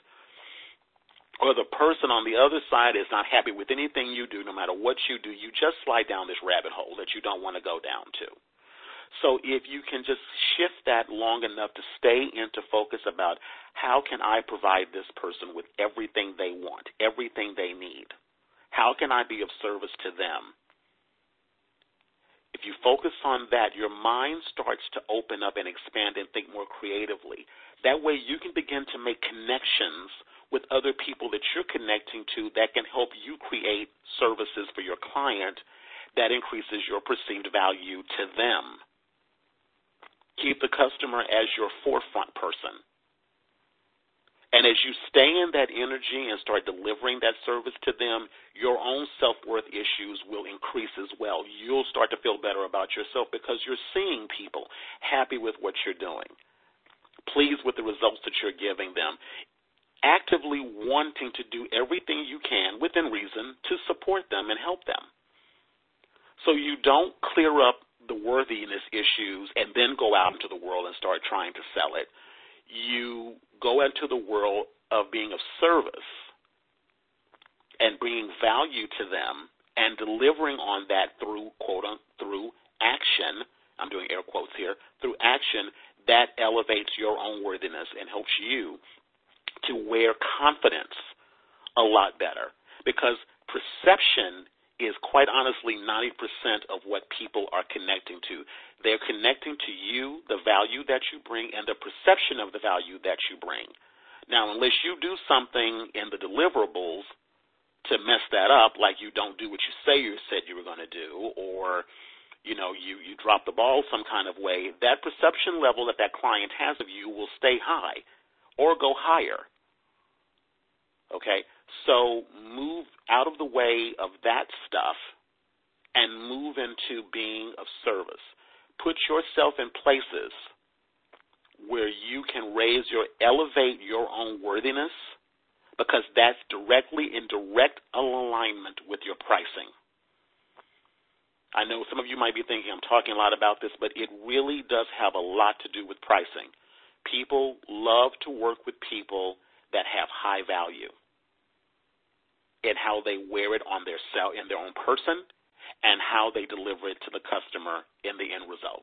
or the person on the other side is not happy with anything you do. No matter what you do, you just slide down this rabbit hole that you don't want to go down to. So if you can just shift that long enough to stay into focus about how can I provide this person with everything they want, everything they need? How can I be of service to them? If you focus on that, your mind starts to open up and expand and think more creatively. That way you can begin to make connections with other people that you're connecting to that can help you create services for your client that increases your perceived value to them. Keep the customer as your forefront person. And as you stay in that energy and start delivering that service to them, your own self-worth issues will increase as well. You'll start to feel better about yourself because you're seeing people happy with what you're doing, pleased with the results that you're giving them, actively wanting to do everything you can within reason to support them and help them. So you don't clear up the worthiness issues and then go out into the world and start trying to sell it. You go into the world of being of service and bringing value to them and delivering on that through, through action. I'm doing air quotes here. Through action that elevates your own worthiness and helps you to wear confidence a lot better, because perception is quite honestly 90% of what people are connecting to. They're connecting to you, the value that you bring, and the perception of the value that you bring. Now, unless you do something in the deliverables to mess that up, like you don't do what you say you said you were going to do, or you drop the ball some kind of way, that perception level that that client has of you will stay high or go higher. Okay? So move out of the way of that stuff and move into being of service. Put yourself in places where you can elevate your own worthiness, because that's directly in direct alignment with your pricing. I know some of you might be thinking I'm talking a lot about this, but it really does have a lot to do with pricing. People love to work with people that have high value in how they wear it on in their own person and how they deliver it to the customer in the end result.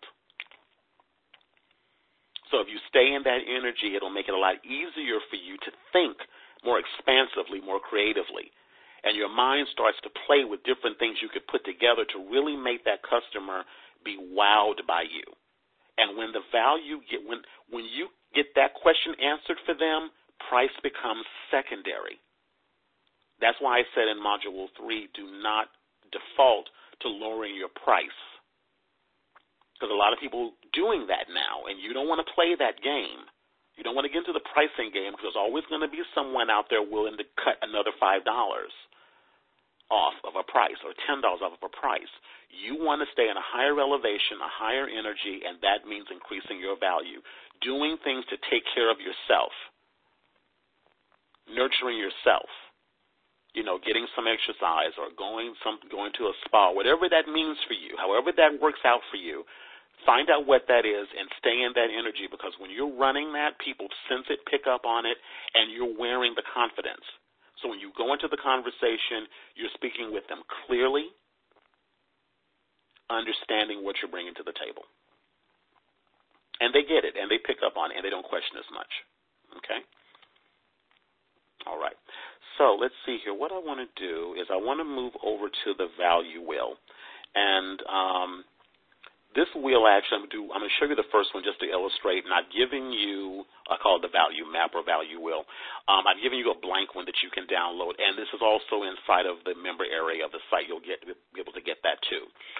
So if you stay in that energy, it'll make it a lot easier for you to think more expansively, more creatively. And your mind starts to play with different things you could put together to really make that customer be wowed by you. And when the value when you get that question answered for them, price becomes secondary. That's why I said in Module 3, do not default to lowering your price. Because a lot of people doing that now, and you don't want to play that game. You don't want to get into the pricing game, because there's always going to be someone out there willing to cut another $5 off of a price or $10 off of a price. You want to stay in a higher elevation, a higher energy, and that means increasing your value. Doing things to take care of yourself, nurturing yourself. Getting some exercise or going to a spa, whatever that means for you, however that works out for you, find out what that is and stay in that energy, because when you're running that, people sense it, pick up on it, and you're wearing the confidence. So when you go into the conversation, you're speaking with them clearly, understanding what you're bringing to the table. And they get it, and they pick up on it, and they don't question as much. Okay? All right. So let's see here. What I want to do is I want to move over to the value wheel. And this wheel, actually, I'm going to show you the first one just to illustrate. And I've given you, I call it the value map or value wheel. I've given you a blank one that you can download. And this is also inside of the member area of the site. You'll be able to get that too.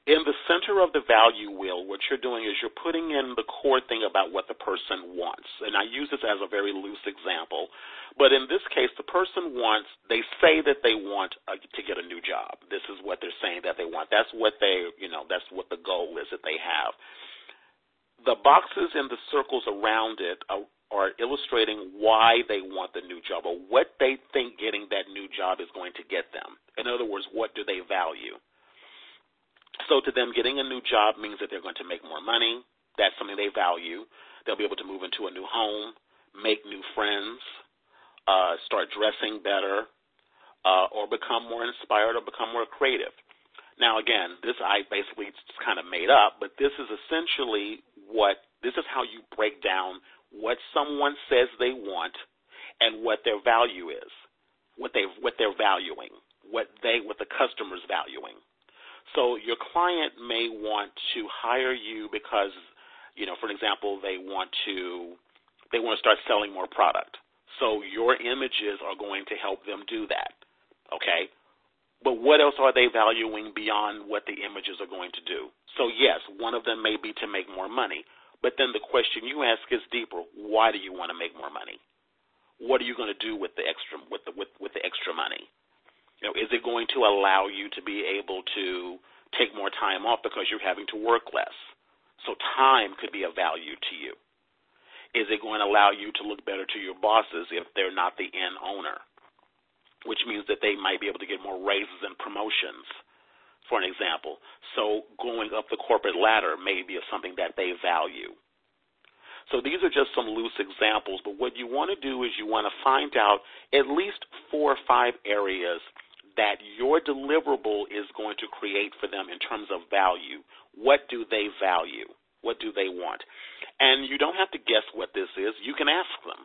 In the center of the value wheel, what you're doing is you're putting in the core thing about what the person wants. And I use this as a very loose example. But in this case, the person wants, they say that they want to get a new job. This is what they're saying that they want. That's what that's what the goal is that they have. The boxes and the circles around it are illustrating why they want the new job or what they think getting that new job is going to get them. In other words, what do they value? So to them, getting a new job means that they're going to make more money. That's something they value. They'll be able to move into a new home, make new friends, start dressing better, or become more inspired or become more creative. Now, again, this I basically just kind of made up, but this is essentially this is how you break down what someone says they want and what their value is, what they're valuing, what the customer's valuing. So your client may want to hire you because, for example, they want to start selling more product. So your images are going to help them do that, okay? But what else are they valuing beyond what the images are going to do? So, yes, one of them may be to make more money. But then the question you ask is deeper. Why do you want to make more money? What are you going to do with the extra money? Is it going to allow you to be able to take more time off because you're having to work less? So time could be a value to you. Is it going to allow you to look better to your bosses if they're not the end owner, which means that they might be able to get more raises and promotions, for an example? So going up the corporate ladder may be something that they value. So these are just some loose examples, but what you want to do is you want to find out at least 4 or 5 areas that your deliverable is going to create for them in terms of value. What do they value? What do they want? And you don't have to guess what this is. You can ask them.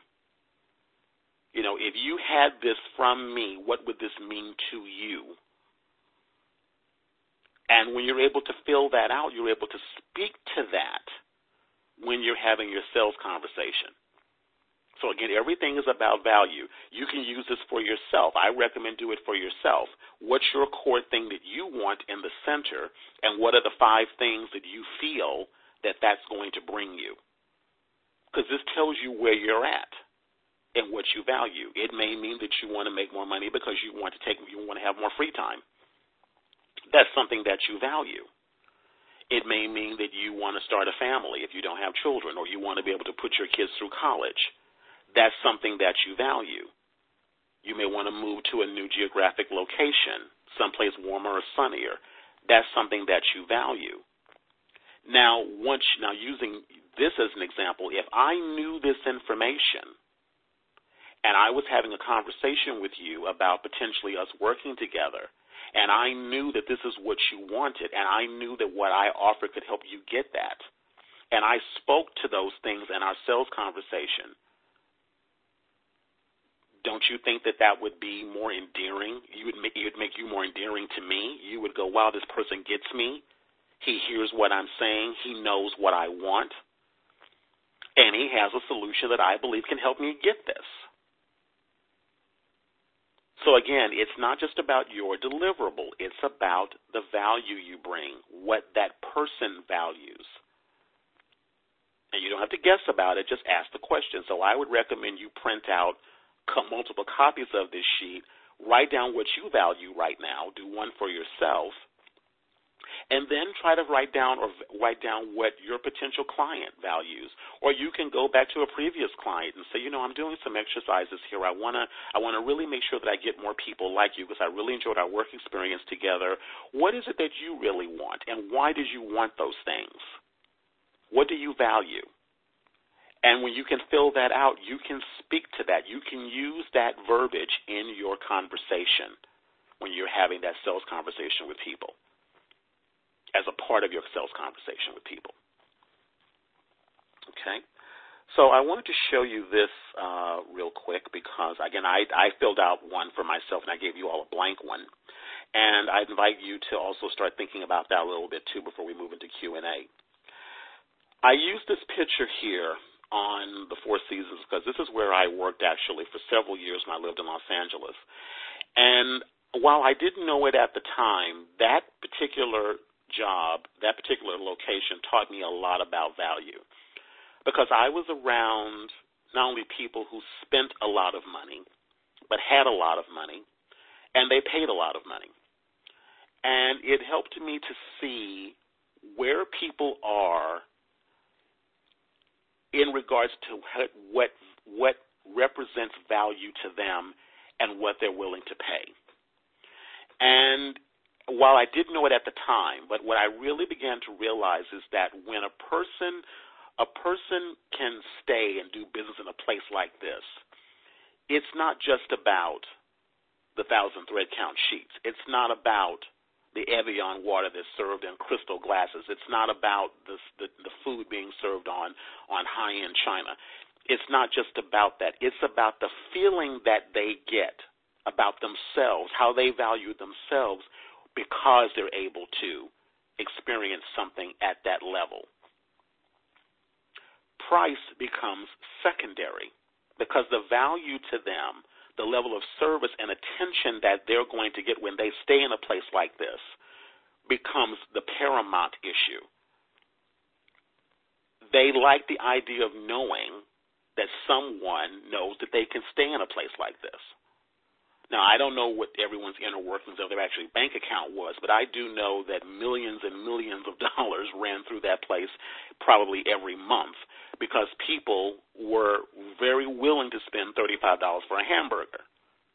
If you had this from me, what would this mean to you? And when you're able to fill that out, you're able to speak to that when you're having your sales conversation. So, again, everything is about value. You can use this for yourself. I recommend do it for yourself. What's your core thing that you want in the center, and what are the 5 things that you feel that that's going to bring you? Because this tells you where you're at and what you value. It may mean that you want to make more money because you want to have more free time. That's something that you value. It may mean that you want to start a family if you don't have children, or you want to be able to put your kids through college. That's something that you value. You may want to move to a new geographic location, someplace warmer or sunnier. That's something that you value. Now, using this as an example, if I knew this information and I was having a conversation with you about potentially us working together, and I knew that this is what you wanted, and I knew that what I offered could help you get that, and I spoke to those things in our sales conversation, don't you think that that would be more endearing? It would make you more endearing to me. You would go, wow, this person gets me. He hears what I'm saying. He knows what I want. And he has a solution that I believe can help me get this. So, again, it's not just about your deliverable. It's about the value you bring, what that person values. And you don't have to guess about it. Just ask the question. So I would recommend you print out multiple copies of this sheet, write down what you value right now, do one for yourself, and then try to write down what your potential client values. Or you can go back to a previous client and say, I'm doing some exercises here. I want to really make sure that I get more people like you because I really enjoyed our work experience together. What is it that you really want, and why did you want those things? What do you value? And when you can fill that out, you can speak to that. You can use that verbiage in your conversation when you're having that sales conversation with people, as a part of your sales conversation with people. Okay? So I wanted to show you this real quick because, again, I filled out one for myself, and I gave you all a blank one. And I invite you to also start thinking about that a little bit, too, before we move into Q&A. I used this picture here on the Four Seasons because this is where I worked actually for several years when I lived in Los Angeles. And while I didn't know it at the time, that particular job, that particular location, taught me a lot about value because I was around not only people who spent a lot of money, but had a lot of money, and they paid a lot of money. And it helped me to see where people are in regards to what represents value to them and what they're willing to pay. And while I didn't know it at the time, but what I really began to realize is that when a person can stay and do business in a place like this, it's not just about the 1,000 thread count sheets. It's not about the Evian water that's served in crystal glasses. It's not about the food being served on high-end china. It's not just about that. It's about the feeling that they get about themselves, how they value themselves because they're able to experience something at that level. Price becomes secondary because the value to them, the level of service and attention that they're going to get when they stay in a place like this, becomes the paramount issue. They like the idea of knowing that someone knows that they can stay in a place like this. Now, I don't know what everyone's inner workings of their actual bank account was, but I do know that millions and millions of dollars ran through that place probably every month because people were very willing to spend $35 for a hamburger.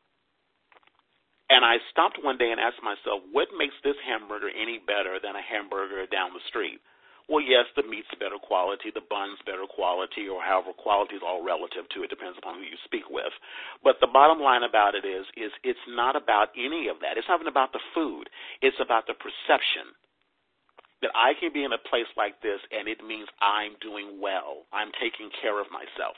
And I stopped one day and asked myself, what makes this hamburger any better than a hamburger down the street? Well, yes, the meat's better quality, the bun's better quality, or however quality is all relative to it, depends upon who you speak with. But the bottom line about it is it's not about any of that. It's not even about the food. It's about the perception that I can be in a place like this and it means I'm doing well. I'm taking care of myself.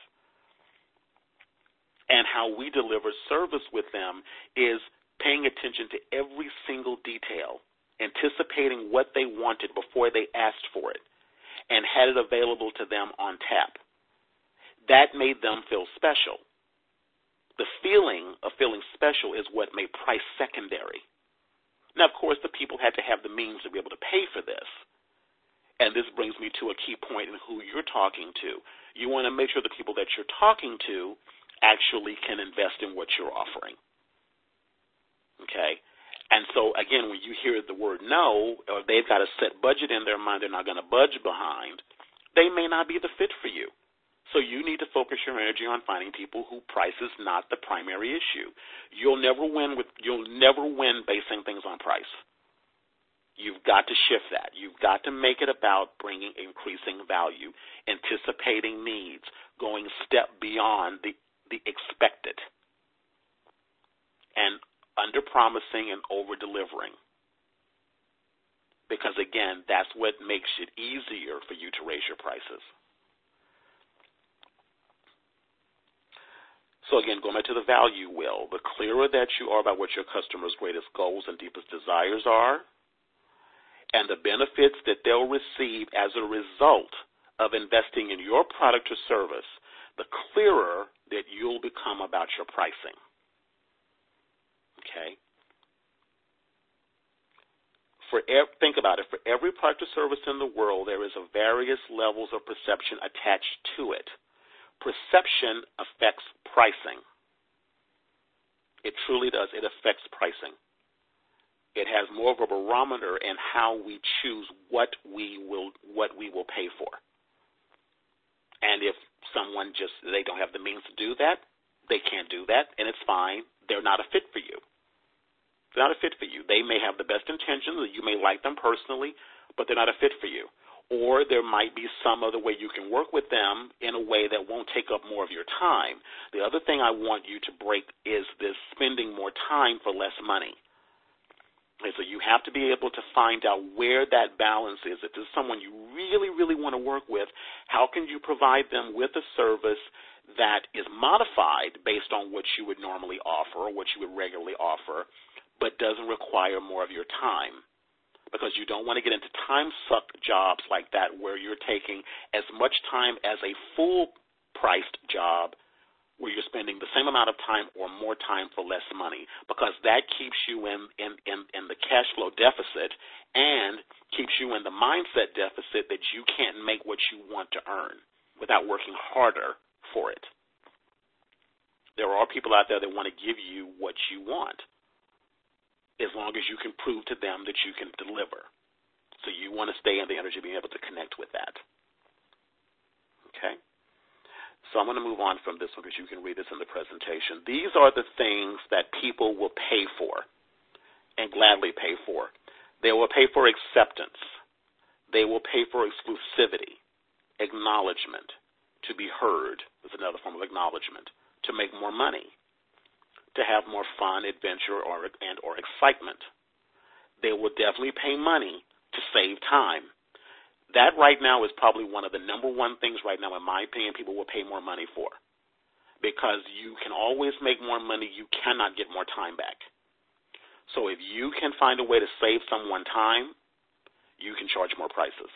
And how we deliver service with them is paying attention to every single detail, anticipating what they wanted before they asked for it, and had it available to them on tap. That made them feel special. The feeling of feeling special is what made price secondary. Now, of course, the people had to have the means to be able to pay for this. And this brings me to a key point in who you're talking to. You want to make sure the people that you're talking to actually can invest in what you're offering. Okay? And so, again, when you hear the word no, or they've got a set budget in their mind they're not going to budge behind, they may not be the fit for you. So you need to focus your energy on finding people who price is not the primary issue. You'll never win basing things on price. You've got to shift that. You've got to make it about bringing increasing value, anticipating needs, going a step beyond the expected, and under-promising and over-delivering. Because, again, that's what makes it easier for you to raise your prices. So, again, going back to the value wheel, the clearer that you are about what your customer's greatest goals and deepest desires are, and the benefits that they'll receive as a result of investing in your product or service, the clearer that you'll become about your pricing. Okay? Think about it. For every product or service in the world, there is various levels of perception attached to it. Perception affects pricing. It truly does. It affects pricing. It has more of a barometer in how we choose what we will pay for. And if someone they don't have the means to do that, they can't do that, and it's fine. They're not a fit for you. They're not a fit for you. They may have the best intentions. You may like them personally, but they're not a fit for you. Or there might be some other way you can work with them in a way that won't take up more of your time. The other thing I want you to break is this spending more time for less money. And so you have to be able to find out where that balance is. If there's someone you really, really want to work with, how can you provide them with a service that is modified based on what you would normally offer or what you would regularly offer, but doesn't require more of your time? Because you don't want to get into time-suck jobs like that where you're taking as much time as a full-priced job where you're spending the same amount of time or more time for less money, because that keeps you in the cash flow deficit and keeps you in the mindset deficit that you can't make what you want to earn without working harder for it. There are people out there that want to give you what you want as long as you can prove to them that you can deliver. So you want to stay in the energy of being able to connect with that. Okay? So I'm going to move on from this one because you can read this in the presentation. These are the things that people will pay for and gladly pay for. They will pay for acceptance. They will pay for exclusivity, acknowledgement, to be heard is another form of acknowledgement, to make more money, to have more fun, adventure, or excitement. They will definitely pay money to save time. That right now is probably one of the number one things right now, in my opinion, people will pay more money for. Because you can always make more money, you cannot get more time back. So if you can find a way to save someone time, you can charge more prices.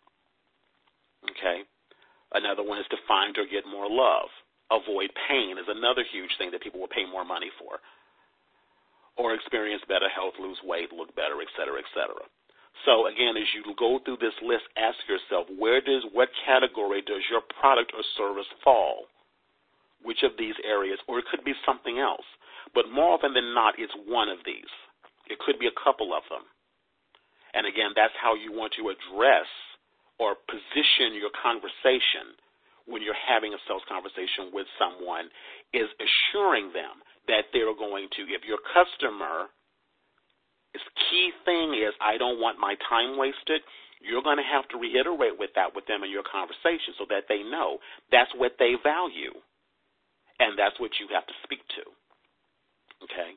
Okay? Another one is to find or get more love. Avoid pain is another huge thing that people will pay more money for. Or experience better health, lose weight, look better, et cetera, et cetera. So, again, as you go through this list, ask yourself, what category does your product or service fall? Which of these areas? Or it could be something else. But more often than not, it's one of these. It could be a couple of them. And, again, that's how you want to address or position your conversation when you're having a sales conversation with someone, is assuring them that they're going to, if your customer, the key thing is, I don't want my time wasted, you're going to have to reiterate with them in your conversation so that they know that's what they value, and that's what you have to speak to. Okay?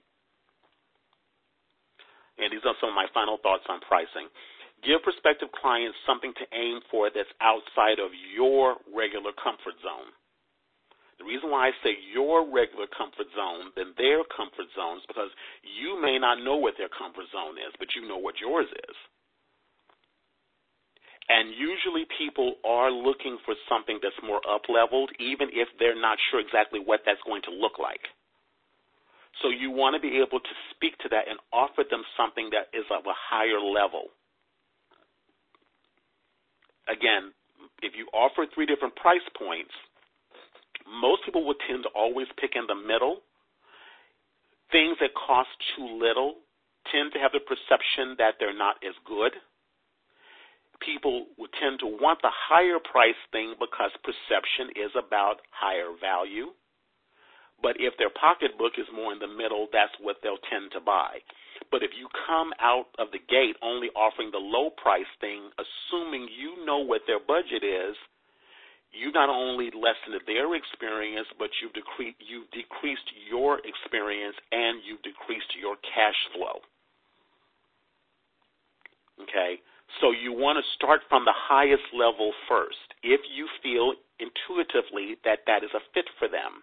And these are some of my final thoughts on pricing. Give prospective clients something to aim for that's outside of your regular comfort zone. The reason why I say your regular comfort zone than their comfort zone is because you may not know what their comfort zone is, but you know what yours is. And usually people are looking for something that's more up-leveled, even if they're not sure exactly what that's going to look like. So you want to be able to speak to that and offer them something that is of a higher level. Again, if you offer 3 different price points, most people will tend to always pick in the middle. Things that cost too little tend to have the perception that they're not as good. People would tend to want the higher price thing because perception is about higher value. But if their pocketbook is more in the middle, that's what they'll tend to buy. But if you come out of the gate only offering the low price thing, assuming you know what their budget is, you not only lessened their experience, but you've decreased your experience and you've decreased your cash flow. Okay? So you want to start from the highest level first, if you feel intuitively that that is a fit for them.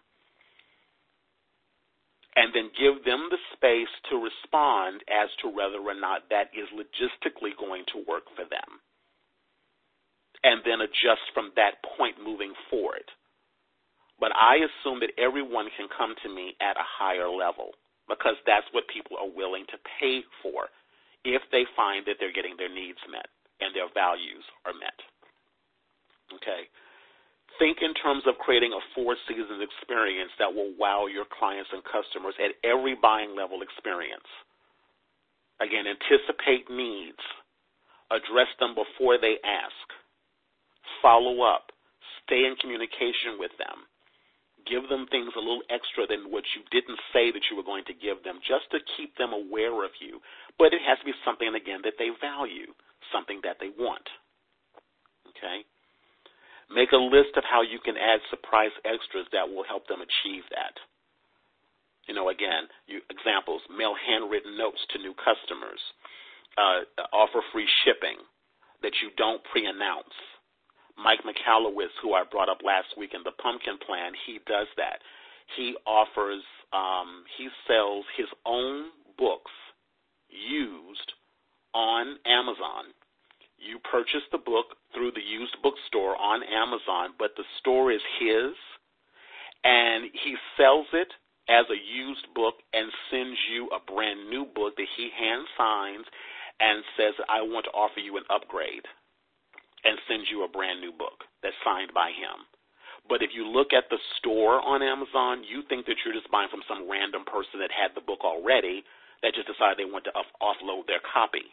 And then give them the space to respond as to whether or not that is logistically going to work for them. And then adjust from that point moving forward. But I assume that everyone can come to me at a higher level because that's what people are willing to pay for if they find that they're getting their needs met and their values are met. Okay? Think in terms of creating a 4-season experience that will wow your clients and customers at every buying level experience. Again, anticipate needs. Address them before they ask. Follow up. Stay in communication with them. Give them things a little extra than what you didn't say that you were going to give them, just to keep them aware of you. But it has to be something, again, that they value, something that they want. Okay? Make a list of how you can add surprise extras that will help them achieve that. Again, examples, mail handwritten notes to new customers, offer free shipping that you don't pre-announce. Mike McAllowitz, who I brought up last week in the Pumpkin Plan, he does that. He offers, he sells his own books used on Amazon. You purchase the book through the used bookstore on Amazon, but the store is his, and he sells it as a used book and sends you a brand new book that he hand signs and says, I want to offer you an upgrade, and sends you a brand new book that's signed by him. But if you look at the store on Amazon, you think that you're just buying from some random person that had the book already that just decided they want to offload their copy.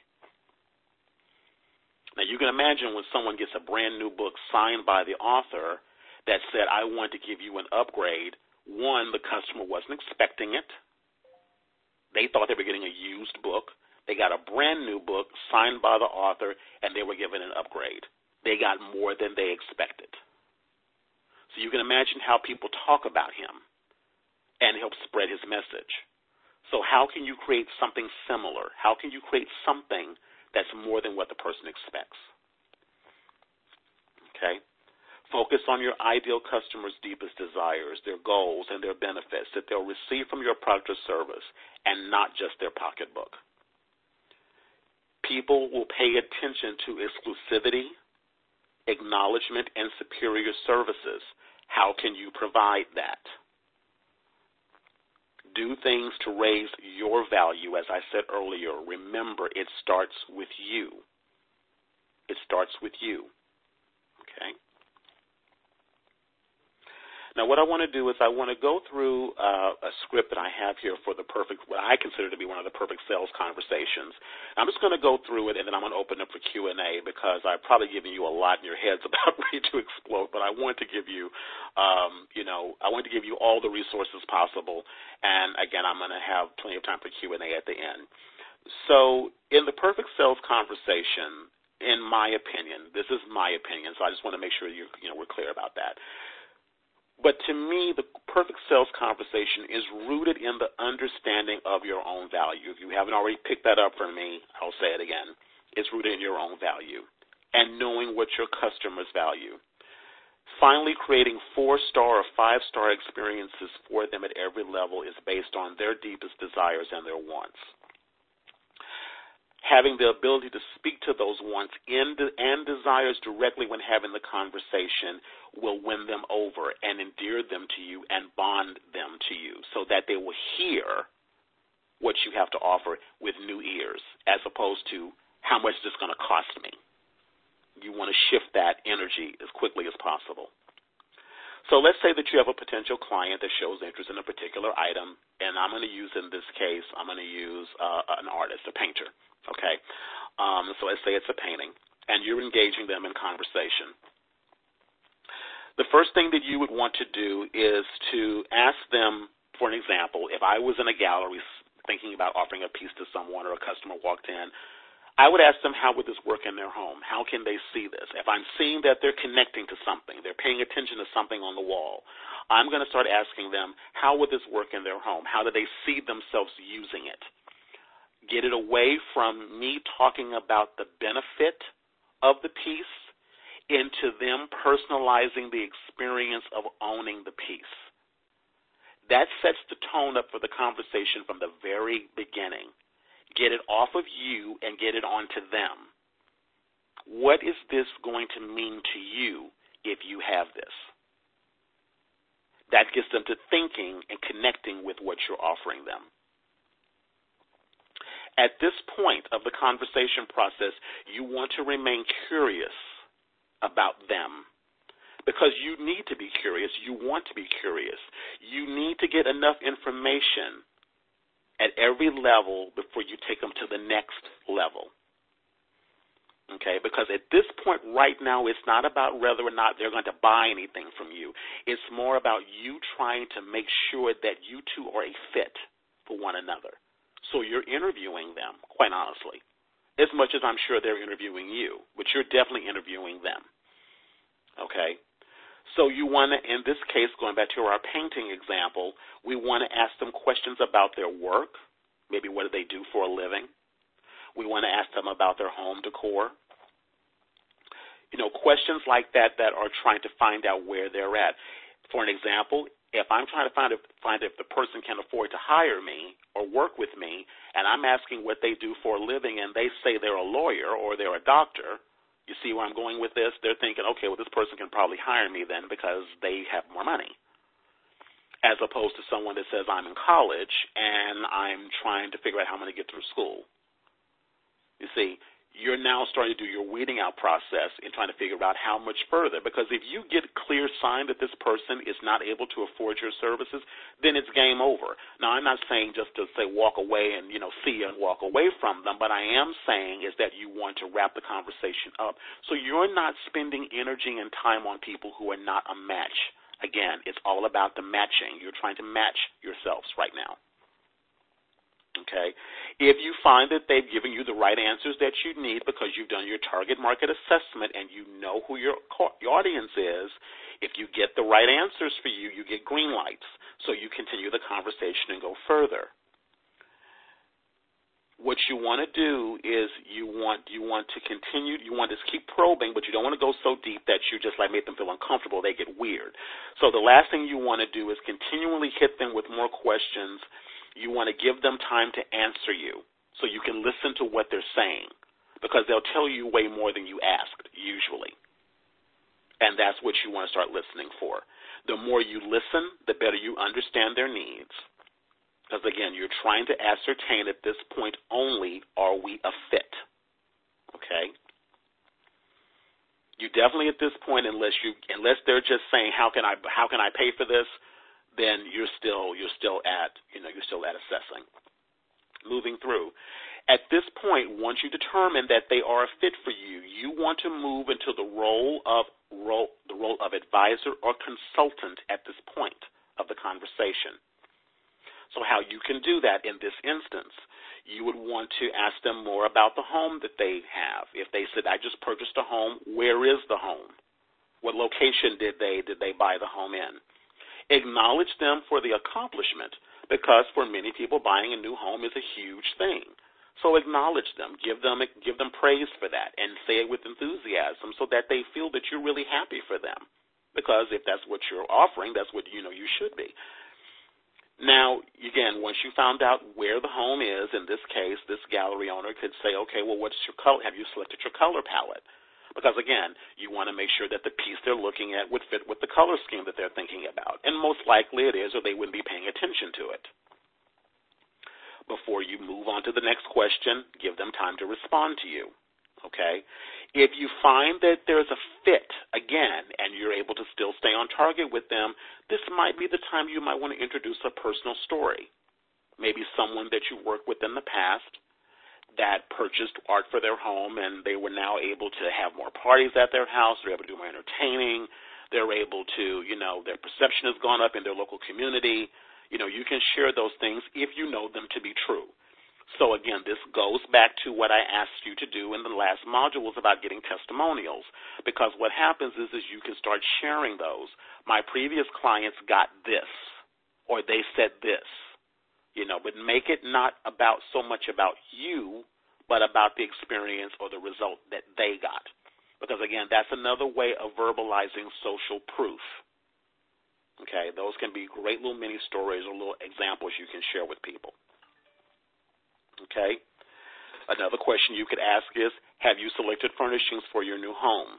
Now, you can imagine when someone gets a brand new book signed by the author that said, I want to give you an upgrade. One, the customer wasn't expecting it. They thought they were getting a used book. They got a brand new book signed by the author, and they were given an upgrade. They got more than they expected. So you can imagine how people talk about him and help spread his message. So how can you create something similar? How can you create something that's more than what the person expects? Okay? Focus on your ideal customer's deepest desires, their goals, and their benefits that they'll receive from your product or service, and not just their pocketbook. People will pay attention to exclusivity, acknowledgement, and superior services. How can you provide that? Do things to raise your value. As I said earlier, remember, it starts with you. It starts with you. Okay? Now, what I want to do is I want to go through a script that I have here for what I consider to be one of the perfect sales conversations. I'm just going to go through it, and then I'm going to open up for Q&A because I've probably given you a lot in your heads about ready to explode, but I want to give you, I want to give you all the resources possible. And, again, I'm going to have plenty of time for Q&A at the end. So in the perfect sales conversation, in my opinion, this is my opinion, so I just want to make sure we're clear about that. But to me, the perfect sales conversation is rooted in the understanding of your own value. If you haven't already picked that up from me, I'll say it again. It's rooted in your own value and knowing what your customers value. Finally, creating 4-star or 5-star experiences for them at every level is based on their deepest desires and their wants. Having the ability to speak to those wants and desires directly when having the conversation will win them over and endear them to you and bond them to you so that they will hear what you have to offer with new ears as opposed to how much is this going to cost me. You want to shift that energy as quickly as possible. So let's say that you have a potential client that shows interest in a particular item, and I'm going to use, in this case, an artist, a painter. Okay, so let's say it's a painting, and you're engaging them in conversation. The first thing that you would want to do is to ask them, for an example, if I was in a gallery thinking about offering a piece to someone or a customer walked in, I would ask them, how would this work in their home? How can they see this? If I'm seeing that they're connecting to something, they're paying attention to something on the wall, I'm going to start asking them, how would this work in their home? How do they see themselves using it? Get it away from me talking about the benefit of the piece into them personalizing the experience of owning the piece. That sets the tone up for the conversation from the very beginning. Get it off of you and get it onto them. What is this going to mean to you if you have this? That gets them to thinking and connecting with what you're offering them. At this point of the conversation process, you want to remain curious about them because you need to be curious. You want to be curious. You need to get enough information at every level before you take them to the next level. Okay, because at this point right now, it's not about whether or not they're going to buy anything from you. It's more about you trying to make sure that you two are a fit for one another. So you're interviewing them, quite honestly, as much as I'm sure they're interviewing you, but you're definitely interviewing them, okay? So you want to, in this case, going back to our painting example, we want to ask them questions about their work, maybe what do they do for a living. We want to ask them about their home decor. Questions like that are trying to find out where they're at. For an example, if I'm trying to find if the person can afford to hire me or work with me, and I'm asking what they do for a living, and they say they're a lawyer or they're a doctor, you see where I'm going with this? They're thinking, okay, well, this person can probably hire me then because they have more money. as opposed to someone that says, I'm in college and I'm trying to figure out how I'm going to get through school. You see, you're now starting to do your weeding out process and trying to figure out how much further. Because if you get clear sign that this person is not able to afford your services, then it's game over. Now, I'm not saying just to say walk away and, see and walk away from them, but I am saying is that you want to wrap the conversation up. So you're not spending energy and time on people who are not a match. Again, it's all about the matching. You're trying to match yourselves right now. Okay? If you find that they've given you the right answers that you need because you've done your target market assessment and you know who your audience is, if you get the right answers for you, you get green lights. So you continue the conversation and go further. What you want to do is you want to continue, you want to keep probing, but you don't want to go so deep that you just make them feel uncomfortable, they get weird. So the last thing you want to do is continually hit them with more questions. You want to give them time to answer you so you can listen to what they're saying, because they'll tell you way more than you asked, usually. And that's what you want to start listening for. The more you listen, the better you understand their needs. Because, again, you're trying to ascertain at this point only, are we a fit? Okay? You definitely at this point, unless they're just saying, how can I pay for this? Then you're still at assessing. Moving through. At this point, once you determine that they are a fit for you, you want to move into the role of advisor or consultant at this point of the conversation. So how you can do that in this instance, you would want to ask them more about the home that they have. If they said, I just purchased a home, where is the home? What location did they buy the home in? Acknowledge them for the accomplishment, because for many people buying a new home is a huge thing. So acknowledge them, give them praise for that, and say it with enthusiasm so that they feel that you're really happy for them. Because if that's what you're offering, that's what you should be. Now, again, once you found out where the home is, in this case, this gallery owner could say, okay, well, what's your color? Have you selected your color palette? Because, again, you want to make sure that the piece they're looking at would fit with the color scheme that they're thinking about. And most likely it is, or they wouldn't be paying attention to it. Before you move on to the next question, give them time to respond to you. Okay? If you find that there's a fit, again, and you're able to still stay on target with them, this might be the time you might want to introduce a personal story. Maybe someone that you worked with in the past that purchased art for their home, and they were now able to have more parties at their house. They're able to do more entertaining. They're able to, their perception has gone up in their local community. You can share those things if you know them to be true. So, again, this goes back to what I asked you to do in the last module was about getting testimonials, because what happens is you can start sharing those. My previous clients got this, or they said this. But make it not so much about you, but about the experience or the result that they got. Because, again, that's another way of verbalizing social proof. Okay, those can be great little mini stories or little examples you can share with people. Okay, another question you could ask is, have you selected furnishings for your new home?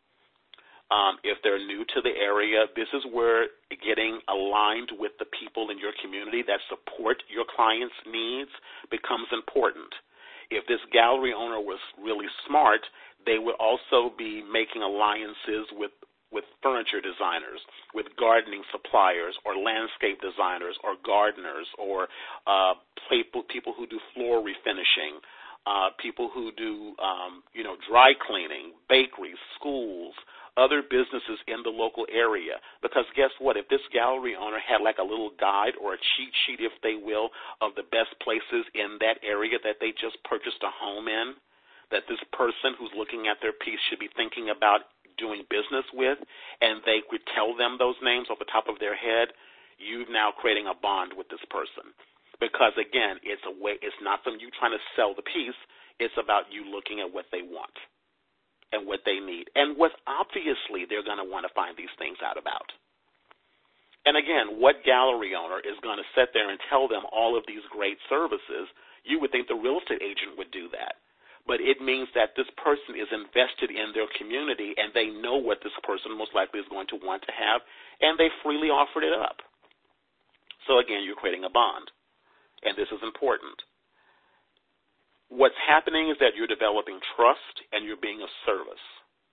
If they're new to the area, this is where getting aligned with the people in your community that support your client's needs becomes important. If this gallery owner was really smart, they would also be making alliances with furniture designers, with gardening suppliers or landscape designers or gardeners or people who do floor refinishing, people who do dry cleaning, bakeries, schools, other businesses in the local area. Because guess what? If this gallery owner had like a little guide or a cheat sheet, if they will, of the best places in that area that they just purchased a home in, that this person who's looking at their piece should be thinking about doing business with, and they could tell them those names off the top of their head, you're now creating a bond with this person. Because, again, it's not from you trying to sell the piece. It's about you looking at what they want and what they need, and what obviously they're going to want to find these things out about. And, again, what gallery owner is going to sit there and tell them all of these great services? You would think the real estate agent would do that. But it means that this person is invested in their community, and they know what this person most likely is going to want to have, and they freely offered it up. So again, you're creating a bond, and this is important. What's happening is that you're developing trust and you're being of service.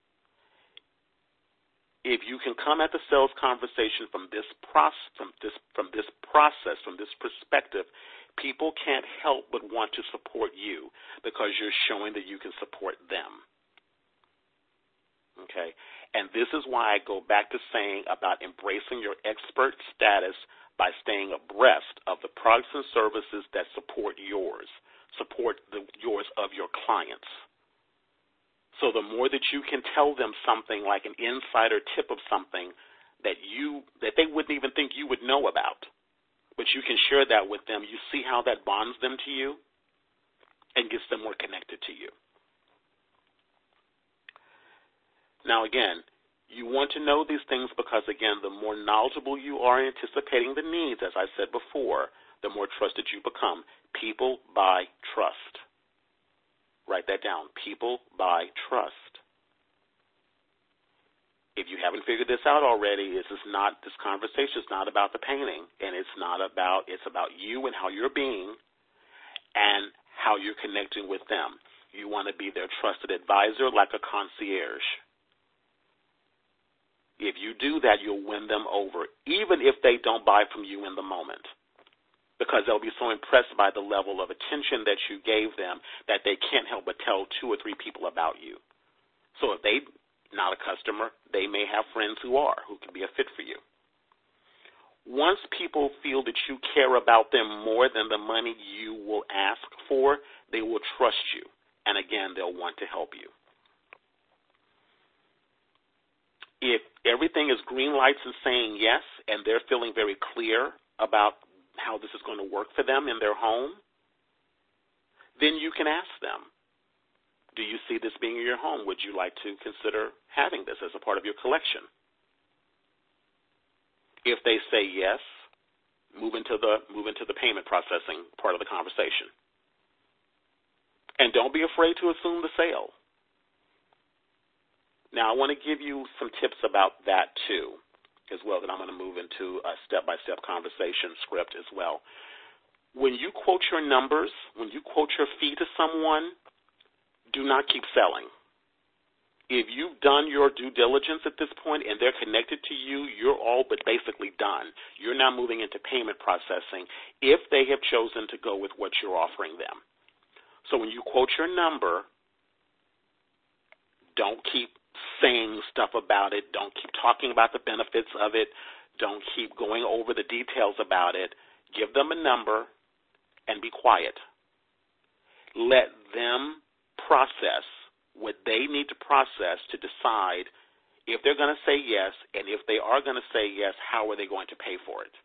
If you can come at the sales conversation from this perspective, people can't help but want to support you because you're showing that you can support them. Okay? And this is why I go back to saying about embracing your expert status by staying abreast of the products and services that support yours, yours of your clients. So the more that you can tell them something like an insider tip of something that they wouldn't even think you would know about, but you can share that with them, you see how that bonds them to you and gets them more connected to you. Now, again, you want to know these things because, again, the more knowledgeable you are in anticipating the needs, as I said before, the more trusted you become. People buy trust. Write that down. People buy trust. If you haven't figured this out already, this conversation is not about the painting, and it's about you and how you're being and how you're connecting with them. You want to be their trusted advisor like a concierge. If you do that, you'll win them over, even if they don't buy from you in the moment, because they'll be so impressed by the level of attention that you gave them that they can't help but tell 2 or 3 people about you. So if they're not a customer, they may have friends who can be a fit for you. Once people feel that you care about them more than the money you will ask for, they will trust you. And again, they'll want to help you. If everything is green lights and saying yes, and they're feeling very clear about how this is going to work for them in their home, then you can ask them, do you see this being in your home? Would you like to consider having this as a part of your collection? If they say yes, move into the payment processing part of the conversation. And don't be afraid to assume the sale. Now, I want to give you some tips about that, too, as well, that I'm going to move into a step-by-step conversation script as well. When you quote your numbers, when you quote your fee to someone, do not keep selling. If you've done your due diligence at this point and they're connected to you, you're all but basically done. You're now moving into payment processing if they have chosen to go with what you're offering them. So when you quote your number, don't keep saying stuff about it. Don't keep talking about the benefits of it. Don't keep going over the details about it. Give them a number and be quiet. Let them process what they need to process to decide if they're going to say yes, and if they are going to say yes, how are they going to pay for it?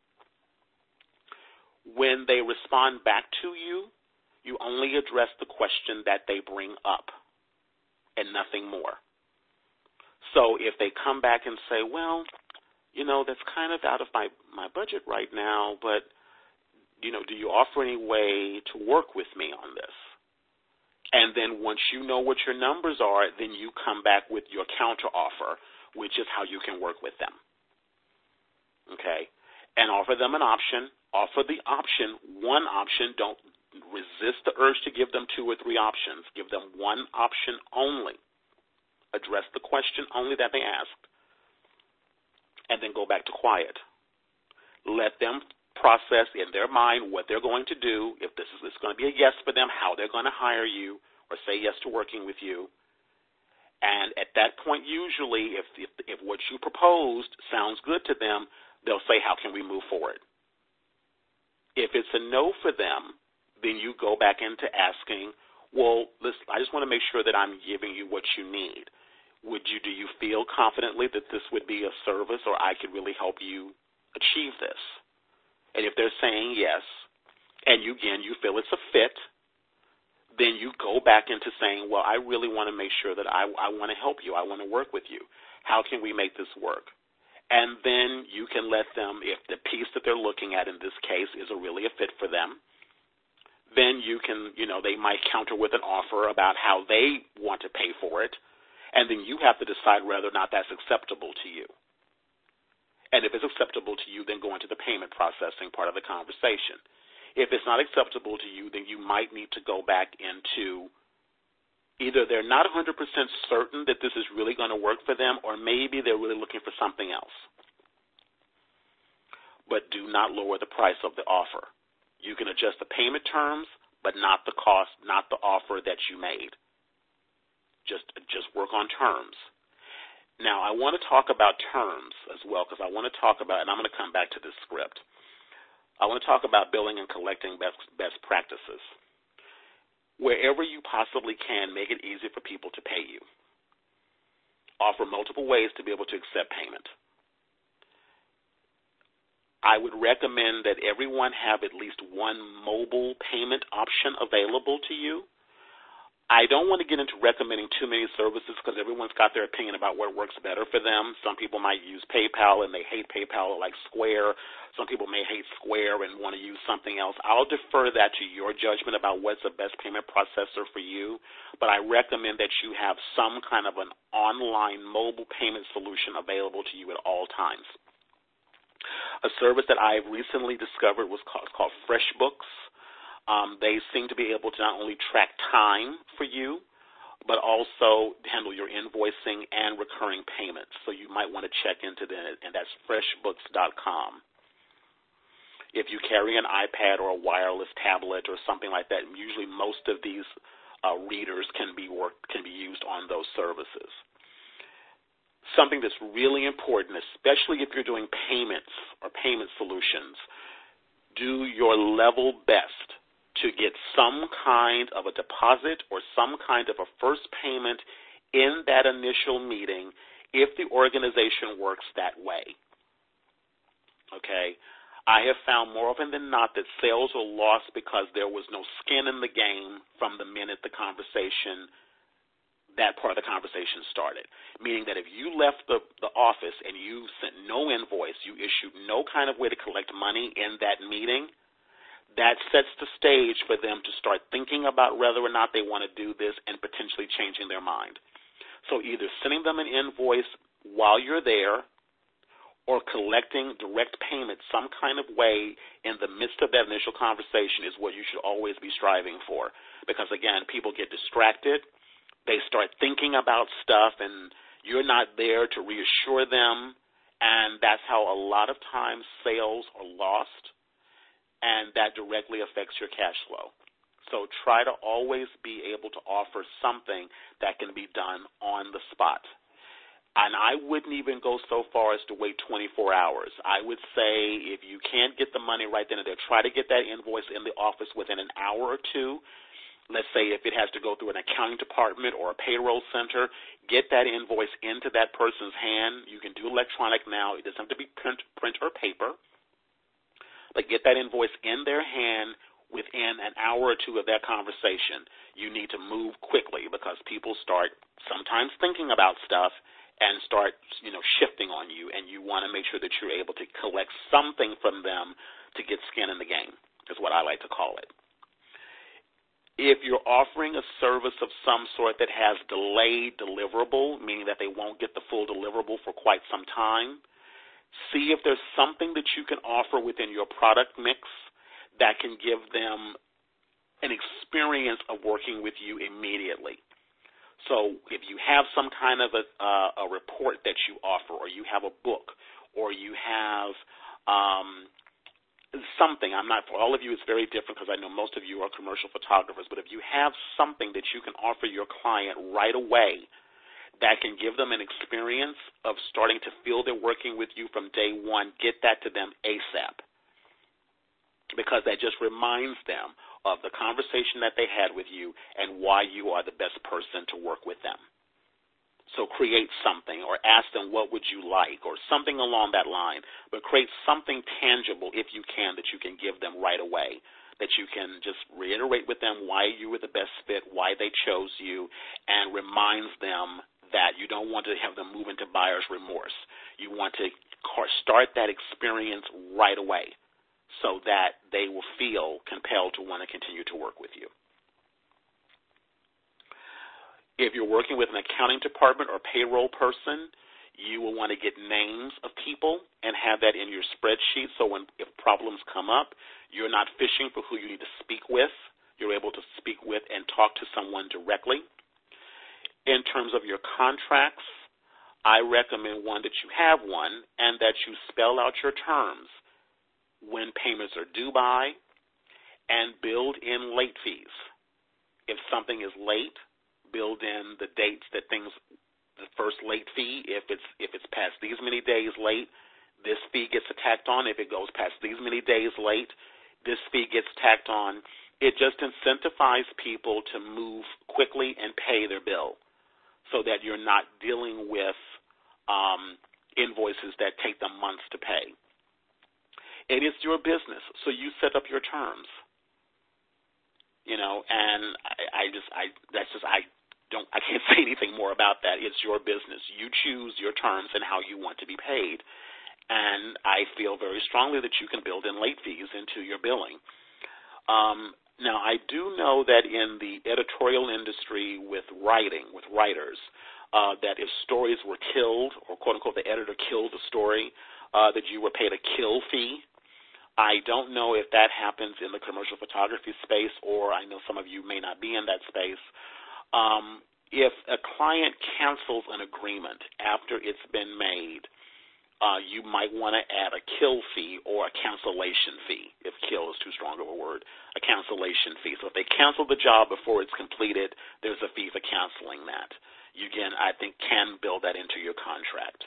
When they respond back to you, you only address the question that they bring up and nothing more. So if they come back and say, well, that's kind of out of my budget right now, but, do you offer any way to work with me on this? And then once you know what your numbers are, then you come back with your counter offer, which is how you can work with them. Okay? And offer them an option. Offer the option, one option. Don't resist the urge to give them 2 or 3 options. Give them one option only. Address the question only that they asked, and then go back to quiet. Let them process in their mind what they're going to do, if this is going to be a yes for them, how they're going to hire you or say yes to working with you. And at that point, usually, if what you proposed sounds good to them, they'll say, how can we move forward? If it's a no for them, then you go back into asking, well, listen, I just want to make sure that I'm giving you what you need. Do you feel confidently that this would be a service or I could really help you achieve this? And if they're saying yes, and you feel it's a fit, then you go back into saying, well, I really want to make sure that I want to help you. I want to work with you. How can we make this work? And then you can let them, if the piece that they're looking at in this case is really a fit for them, then you can, they might counter with an offer about how they want to pay for it. And then you have to decide whether or not that's acceptable to you. And if it's acceptable to you, then go into the payment processing part of the conversation. If it's not acceptable to you, then you might need to go back into either they're not 100% certain that this is really going to work for them, or maybe they're really looking for something else. But do not lower the price of the offer. You can adjust the payment terms, but not the cost, not the offer that you made. Just work on terms. Now, I want to talk about terms as well, because I want to talk about, and I'm going to come back to this script, I want to talk about billing and collecting best practices. Wherever you possibly can, make it easy for people to pay you. Offer multiple ways to be able to accept payment. I would recommend that everyone have at least one mobile payment option available to you. I don't want to get into recommending too many services because everyone's got their opinion about what works better for them. Some people might use PayPal and they hate PayPal or like Square. Some people may hate Square and want to use something else. I'll defer that to your judgment about what's the best payment processor for you, but I recommend that you have some kind of an online mobile payment solution available to you at all times. A service that I've recently discovered was called FreshBooks. They seem to be able to not only track time for you, but also handle your invoicing and recurring payments. So you might want to check into that, and that's freshbooks.com. If you carry an iPad or a wireless tablet or something like that, usually most of these readers can be used on those services. Something that's really important, especially if you're doing payments or payment solutions, do your level best to get some kind of a deposit or some kind of a first payment in that initial meeting if the organization works that way. Okay? I have found more often than not that sales are lost because there was no skin in the game from the minute that part of the conversation started. Meaning that if you left the office and you sent no invoice, you issued no kind of way to collect money in that meeting, that sets the stage for them to start thinking about whether or not they want to do this and potentially changing their mind. So either sending them an invoice while you're there or collecting direct payment some kind of way in the midst of that initial conversation is what you should always be striving for. Because, again, people get distracted. They start thinking about stuff, and you're not there to reassure them, and that's how a lot of times sales are lost. And that directly affects your cash flow. So try to always be able to offer something that can be done on the spot. And I wouldn't even go so far as to wait 24 hours. I would say if you can't get the money right then and there, try to get that invoice in the office within an hour or two. Let's say if it has to go through an accounting department or a payroll center, get that invoice into that person's hand. You can do electronic now. It doesn't have to be print or paper. But get that invoice in their hand within an hour or two of that conversation. You need to move quickly because people start sometimes thinking about stuff and start, shifting on you, and you want to make sure that you're able to collect something from them to get skin in the game, is what I like to call it. If you're offering a service of some sort that has delayed deliverable, meaning that they won't get the full deliverable for quite some time, see if there's something that you can offer within your product mix that can give them an experience of working with you immediately. So if you have some kind of a report that you offer, or you have a book, or you have something, for all of you it's very different because I know most of you are commercial photographers, but if you have something that you can offer your client right away that can give them an experience of starting to feel they're working with you from day one, get that to them ASAP. Because that just reminds them of the conversation that they had with you and why you are the best person to work with them. So create something or ask them what would you like or something along that line, but create something tangible if you can that you can give them right away, that you can just reiterate with them why you were the best fit, why they chose you, and reminds them that you don't want to have them move into buyer's remorse. You want to start that experience right away so that they will feel compelled to want to continue to work with you. If you're working with an accounting department or payroll person, You will want to get names of people and have that in your spreadsheet so if problems come up, you're not fishing for who you need to speak with. You're able to speak with and talk to someone directly. In terms of your contracts, I recommend one that you have one and that you spell out your terms, when payments are due by, and build in late fees. If something is late, build in the dates that the first late fee, if it's past these many days late, this fee gets tacked on. If it goes past these many days late, this fee gets tacked on. It just incentivizes people to move quickly and pay their bill so that you're not dealing with invoices that take them months to pay. It is your business, so you set up your terms. And I can't say anything more about that. It's your business. You choose your terms and how you want to be paid. And I feel very strongly that you can build in late fees into your billing. Now, I do know that in the editorial industry with writers, that if stories were killed, or quote-unquote the editor killed the story, that you were paid a kill fee. I don't know if that happens in the commercial photography space, or I know some of you may not be in that space. If a client cancels an agreement after it's been made, you might want to add a kill fee or a cancellation fee, if kill is too strong of a word, a cancellation fee. So if they cancel the job before it's completed, there's a fee for canceling that. You, again, I think can build that into your contract.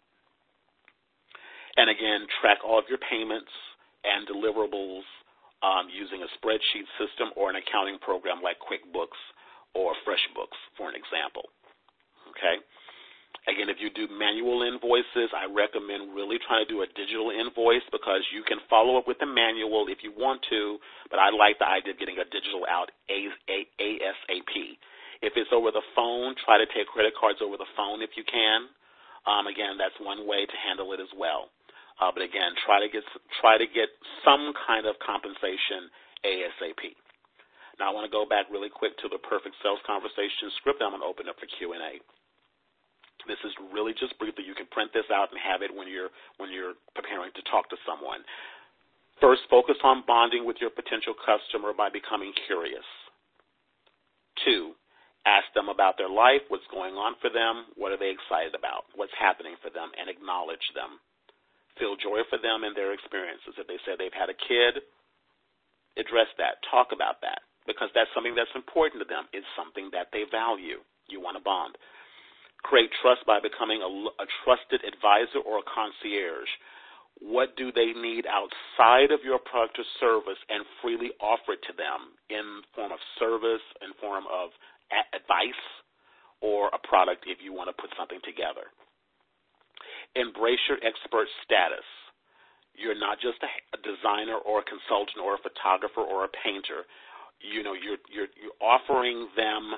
And again, track all of your payments and deliverables using a spreadsheet system or an accounting program like QuickBooks or FreshBooks, for an example. Okay? Again, if you do manual invoices, I recommend really trying to do a digital invoice because you can follow up with the manual if you want to, but I like the idea of getting a digital out ASAP. If it's over the phone, try to take credit cards over the phone if you can. Again, that's one way to handle it as well. But again, try to get some kind of compensation ASAP. Now, I want to go back really quick to the Perfect Sales Conversation script. I'm going to open up for Q&A. This is really just briefly. You can print this out and have it when you're preparing to talk to someone. First, focus on bonding with your potential customer by becoming curious. 2, ask them about their life, what's going on for them, what are they excited about, what's happening for them, and acknowledge them. Feel joy for them and their experiences. If they say they've had a kid, address that. Talk about that because that's something that's important to them. It's something that they value. You want to bond. Create trust by becoming a trusted advisor or a concierge. What do they need outside of your product or service and freely offer it to them in form of service, in form of advice, or a product if you want to put something together. Embrace your expert status. You're not just a designer or a consultant or a photographer or a painter. You're offering them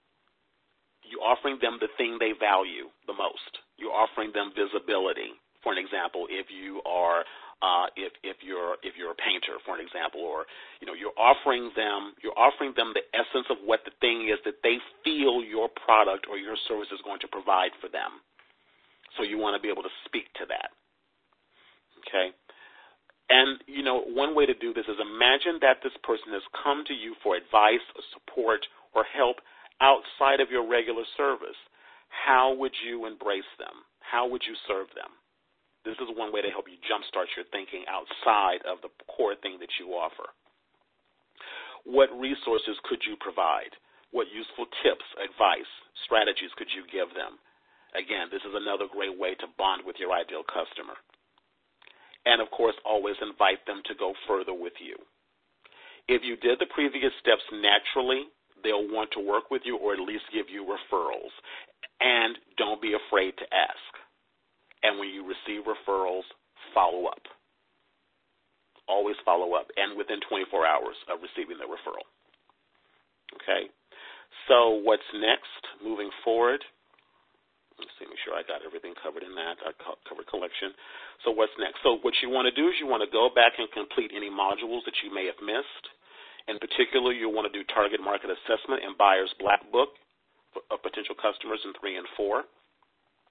the thing they value the most. You're offering them visibility. For an example, if you're a painter, for an example, or you're offering them the essence of what the thing is that they feel your product or your service is going to provide for them. So you want to be able to speak to that. Okay? And, one way to do this is imagine that this person has come to you for advice or support or help outside of your regular service. How would you embrace them? How would you serve them? This is one way to help you jumpstart your thinking outside of the core thing that you offer. What resources could you provide? What useful tips, advice, strategies could you give them? Again, this is another great way to bond with your ideal customer. And, of course, always invite them to go further with you. If you did the previous steps naturally, they'll want to work with you or at least give you referrals. And don't be afraid to ask. And when you receive referrals, follow up. Always follow up, and within 24 hours of receiving the referral. Okay? So what's next moving forward? Let's see, make sure I got everything covered in that. I covered collection. So what's next? So what you want to do is you want to go back and complete any modules that you may have missed. In particular, you want to do target market assessment and buyer's black book of potential customers in 3 and 4.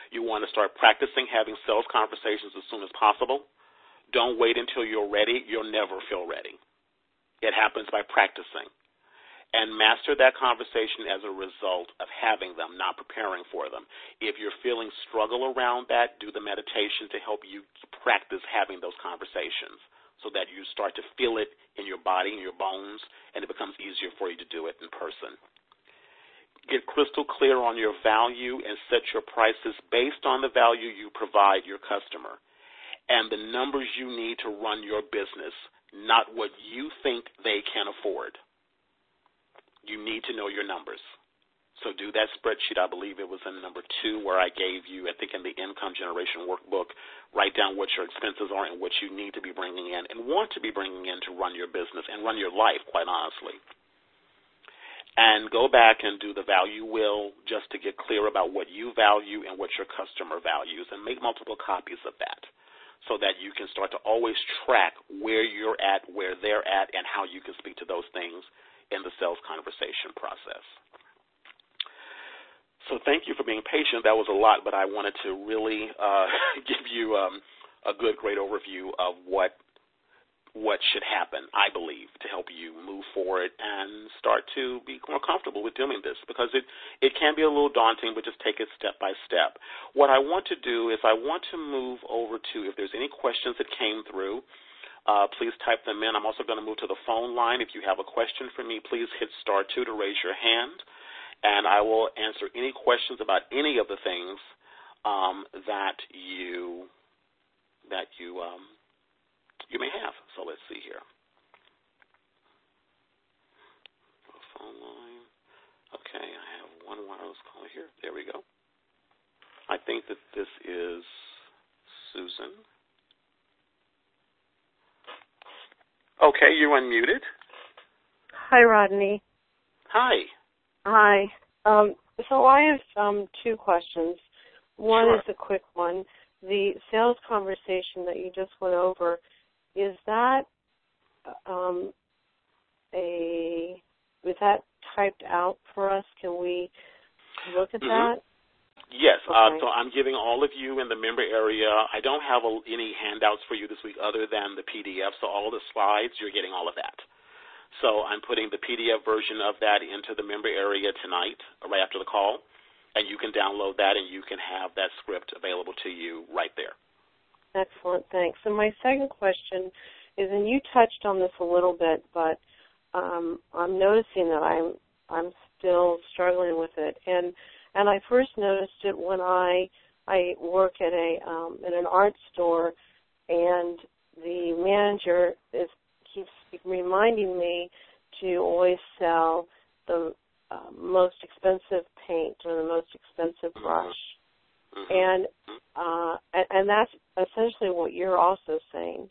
You want to start practicing having sales conversations as soon as possible. Don't wait until you're ready. You'll never feel ready. It happens by practicing. And master that conversation as a result of having them, not preparing for them. If you're feeling struggle around that, do the meditation to help you practice having those conversations so that you start to feel it in your body, in your bones, and it becomes easier for you to do it in person. Get crystal clear on your value and set your prices based on the value you provide your customer and the numbers you need to run your business, not what you think they can afford. You need to know your numbers. So do that spreadsheet. I believe it was in number 2 where I gave you, I think in the income generation workbook, write down what your expenses are and what you need to be bringing in and want to be bringing in to run your business and run your life, quite honestly. And go back and do the value wheel just to get clear about what you value and what your customer values, and make multiple copies of that so that you can start to always track where you're at, where they're at, and how you can speak to those things in the sales conversation process. So thank you for being patient. That was a lot, but I wanted to really give you a good, great overview of what should happen, I believe, to help you move forward and start to be more comfortable with doing this, because it can be a little daunting, but just take it step by step. What I want to do is I want to move over to, if there's any questions that came through, please type them in. I'm also going to move to the phone line. If you have a question for me, please hit *2 to raise your hand, and I will answer any questions about any of the things that you may have. So let's see here. Phone line. Okay, I have one wireless call here. There we go. I think that this is Susan. Okay, you're unmuted. Hi, Rodney. Hi. Hi. So I have 2 questions. One Sure. is a quick one. The sales conversation that you just went over, is that is that typed out for us? Can we look at that? Yes. Okay. So I'm giving all of you in the member area, I don't have any handouts for you this week other than the PDF, so all the slides, you're getting all of that. So I'm putting the PDF version of that into the member area tonight, right after the call, and you can download that and you can have that script available to you right there. Excellent, thanks. And my second question is, and you touched on this a little bit, but I'm noticing that I'm still struggling with it, and I first noticed it when I work at in an art store, and the manager keeps reminding me to always sell the most expensive paint or the most expensive brush. And that's essentially what you're also saying.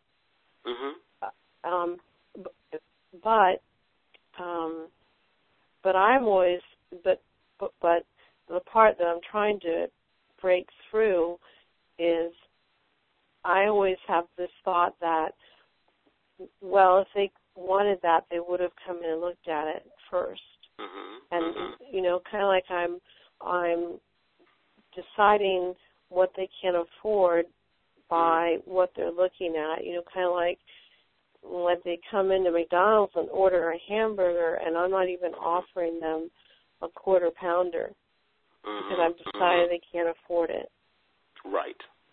But I'm always but the part that I'm trying to break through is I always have this thought that, well, if they wanted that, they would have come in and looked at it first. And kind of like I'm deciding what they can afford by what they're looking at. Kind of like when they come into McDonald's and order a hamburger, and I'm not even offering them a quarter pounder because I've decided they can't afford it. Right.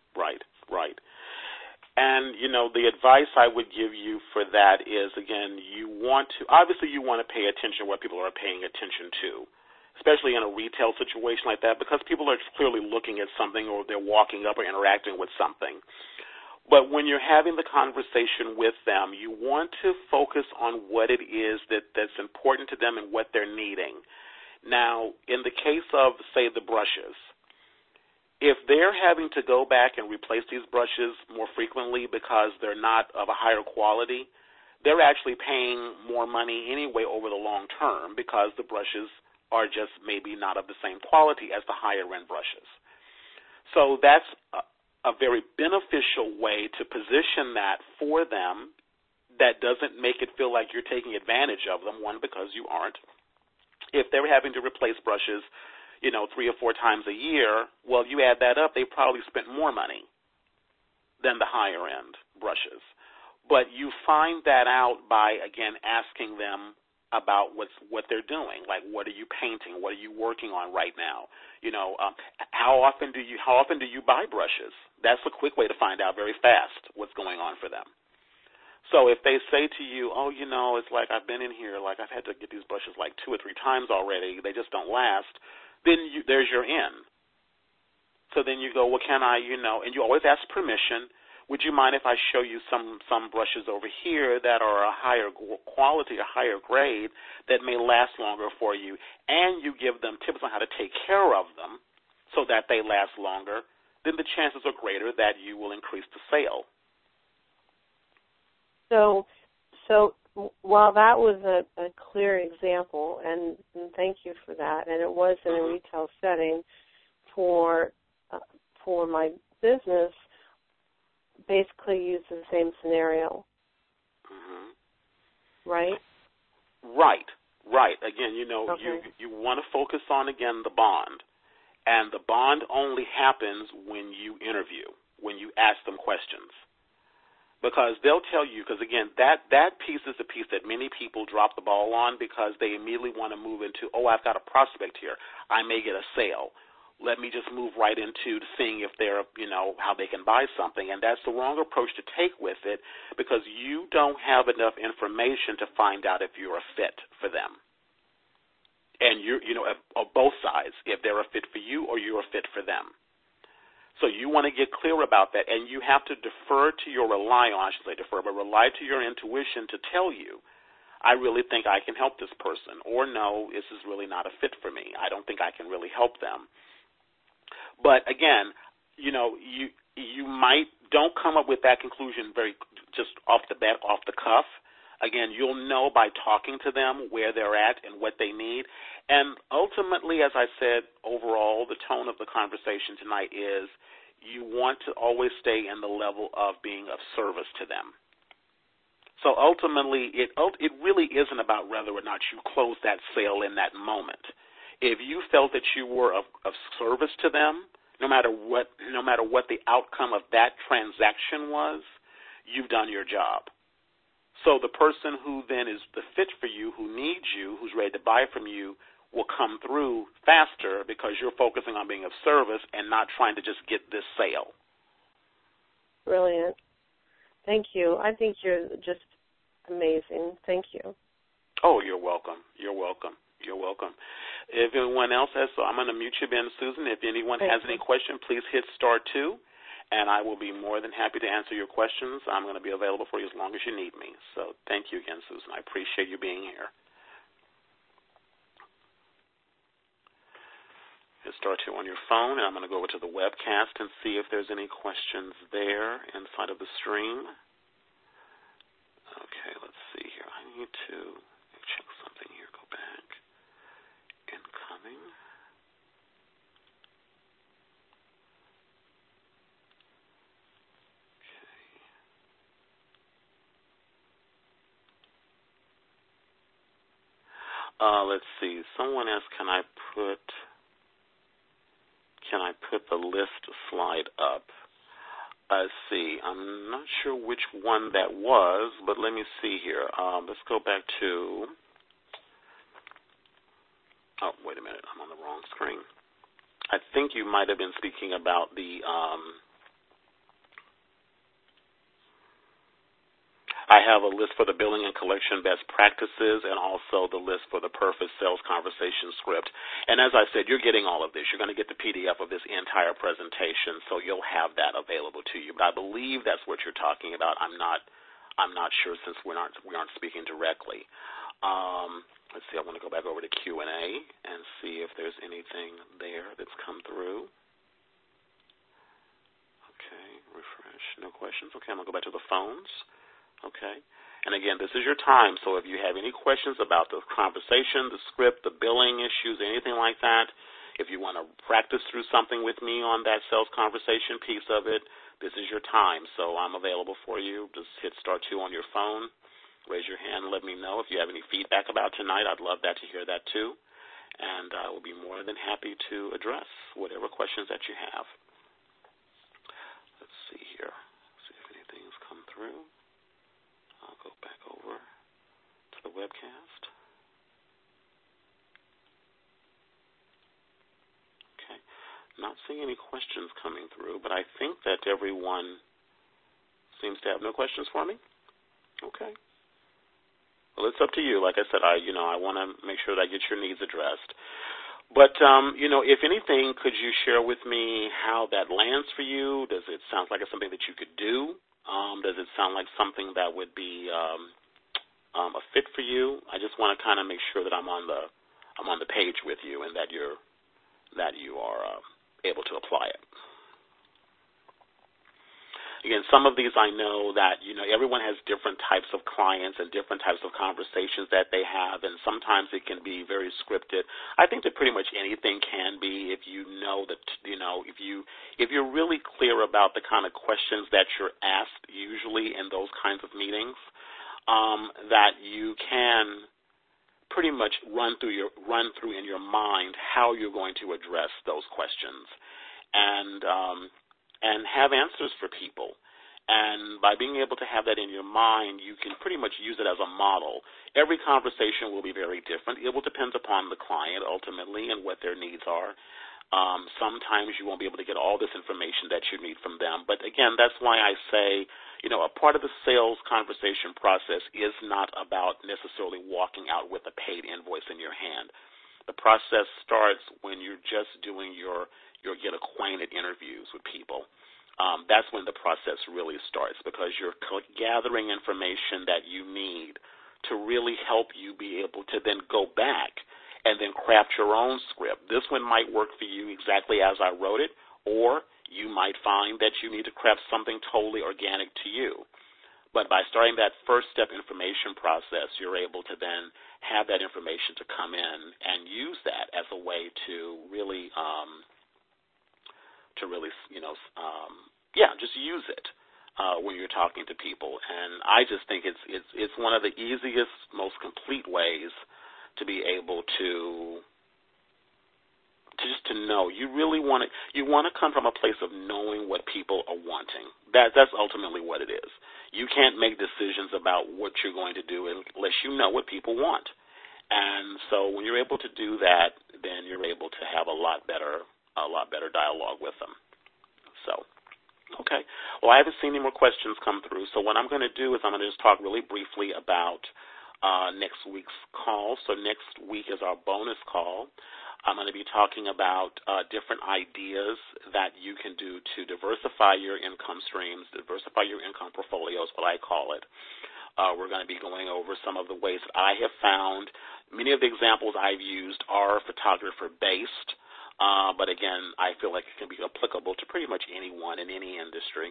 And, the advice I would give you for that is, again, you want to pay attention to what people are paying attention to, especially in a retail situation like that, because people are clearly looking at something or they're walking up or interacting with something. But when you're having the conversation with them, you want to focus on what it is that's important to them and what they're needing. Now, in the case of, say, the brushes, if they're having to go back and replace these brushes more frequently because they're not of a higher quality, they're actually paying more money anyway over the long term because the brushes are just maybe not of the same quality as the higher-end brushes. So that's a very beneficial way to position that for them that doesn't make it feel like you're taking advantage of them, one, because you aren't. If they're having to replace brushes, 3 or 4 times a year, well, you add that up, they probably spent more money than the higher-end brushes. But you find that out by, again, asking them about what they're doing. Like, what are you painting? What are you working on right now? How often do you buy brushes? That's a quick way to find out very fast what's going on for them. So if they say to you, it's like I've been in here, like I've had to get these brushes like 2 or 3 times already, they just don't last, then there's your in. So then you go, well, can I, and you always ask permission. Would you mind if I show you some brushes over here that are a higher quality, a higher grade, that may last longer for you, and you give them tips on how to take care of them so that they last longer, then the chances are greater that you will increase the sale. So while that was a clear example, and thank you for that, and it was in a retail setting for my business, basically use the same scenario. Right? Right. Again, okay. you want to focus on, again, the bond. And the bond only happens when you interview, when you ask them questions. Because they'll tell you, because, again, that piece is the piece that many people drop the ball on because they immediately want to move into, I've got a prospect here. I may get a sale. Let me just move right into seeing if they're, how they can buy something. And that's the wrong approach to take with it because you don't have enough information to find out if you're a fit for them. And of both sides, if they're a fit for you or you're a fit for them. So you want to get clear about that, and you have to rely to your intuition to tell you, I really think I can help this person, or no, this is really not a fit for me. I don't think I can really help them. But again, you don't come up with that conclusion just off the bat, off the cuff. Again, you'll know by talking to them where they're at and what they need. And ultimately, as I said, overall, the tone of the conversation tonight is you want to always stay in the level of being of service to them. So ultimately, it really isn't about whether or not you close that sale in that moment. If you felt that you were of service to them, no matter what the outcome of that transaction was, you've done your job. So the person who then is the fit for you, who needs you, who's ready to buy from you, will come through faster because you're focusing on being of service and not trying to just get this sale. Brilliant. Thank you. I think you're just amazing. Thank you. Oh, you're welcome. You're welcome. You're welcome. If anyone else has, so I'm going to mute you, Ben, Susan. If anyone has any question, please hit star 2. And I will be more than happy to answer your questions. I'm going to be available for you as long as you need me. So thank you again, Susan. I appreciate you being here. Hit star 2 on your phone, and I'm going to go over to the webcast and see if there's any questions there inside of the stream. Okay, let's see here. I need to check something here. Go back. Incoming. Let's see. Someone asked, can I put the list slide up? Let's see. I'm not sure which one that was, but let me see here. Let's go back to. Oh, wait a minute. I'm on the wrong screen. I think you might have been speaking about the. I have a list for the billing and collection best practices and also the list for the perfect sales conversation script. And as I said, you're getting all of this. You're going to get the PDF of this entire presentation, so you'll have that available to you. But I believe that's what you're talking about. I'm not sure since we aren't speaking directly. Let's see. I want to go back over to Q&A and see if there's anything there that's come through. Okay, refresh. No questions. Okay, I'm going to go back to the phones. Okay. And again, this is your time, so if you have any questions about the conversation, the script, the billing issues, anything like that, if you want to practice through something with me on that sales conversation piece of it, this is your time. So I'm available for you. Just hit star 2 on your phone. Raise your hand and let me know if you have any feedback about tonight. I'd love that to hear that too. and I will be more than happy to address whatever questions that you have. Let's see here. See if anything's come through. I'll go back over to the webcast. Okay. Not seeing any questions coming through, but I think that everyone seems to have no questions for me. Okay. Well, it's up to you. Like I said, I want to make sure that I get your needs addressed. But, if anything, could you share with me how that lands for you? Does it sound like it's something that you could do? Does it sound like something that would be a fit for you? I just want to kind of make sure that I'm on the page with you and that you are able to apply it. Again, some of these I know that, everyone has different types of clients and different types of conversations that they have, and sometimes it can be very scripted. I think that pretty much anything can be if you know that, if you're really clear about the kind of questions that you're asked usually in those kinds of meetings, that you can pretty much run through in your mind how you're going to address those questions and have answers for people. And by being able to have that in your mind, you can pretty much use it as a model. Every conversation will be very different. It will depend upon the client ultimately and what their needs are. Sometimes you won't be able to get all this information that you need from them. But again, that's why I say, a part of the sales conversation process is not about necessarily walking out with a paid invoice in your hand. The process starts when you're just doing your get acquainted interviews with people. That's when the process really starts, because you're gathering information that you need to really help you be able to then go back and then craft your own script. This one might work for you exactly as I wrote it, or you might find that you need to craft something totally organic to you. But by starting that first step information process, you're able to then have that information to come in and use that as a way to really just use it when you're talking to people. And I just think it's one of the easiest, most complete ways to be able to know. You really want to come from a place of knowing what people are wanting. That's ultimately what it is. You can't make decisions about what you're going to do unless you know what people want. And so when you're able to do that, then you're able to have a lot better dialogue with them. So, okay. Well, I haven't seen any more questions come through, so what I'm going to do is I'm going to just talk really briefly about next week's call. So next week is our bonus call. I'm going to be talking about different ideas that you can do to diversify your income streams, diversify your income portfolio is what I call it. We're going to be going over some of the ways that I have found. Many of the examples I've used are photographer-based, but again, I feel like it can be applicable to pretty much anyone in any industry.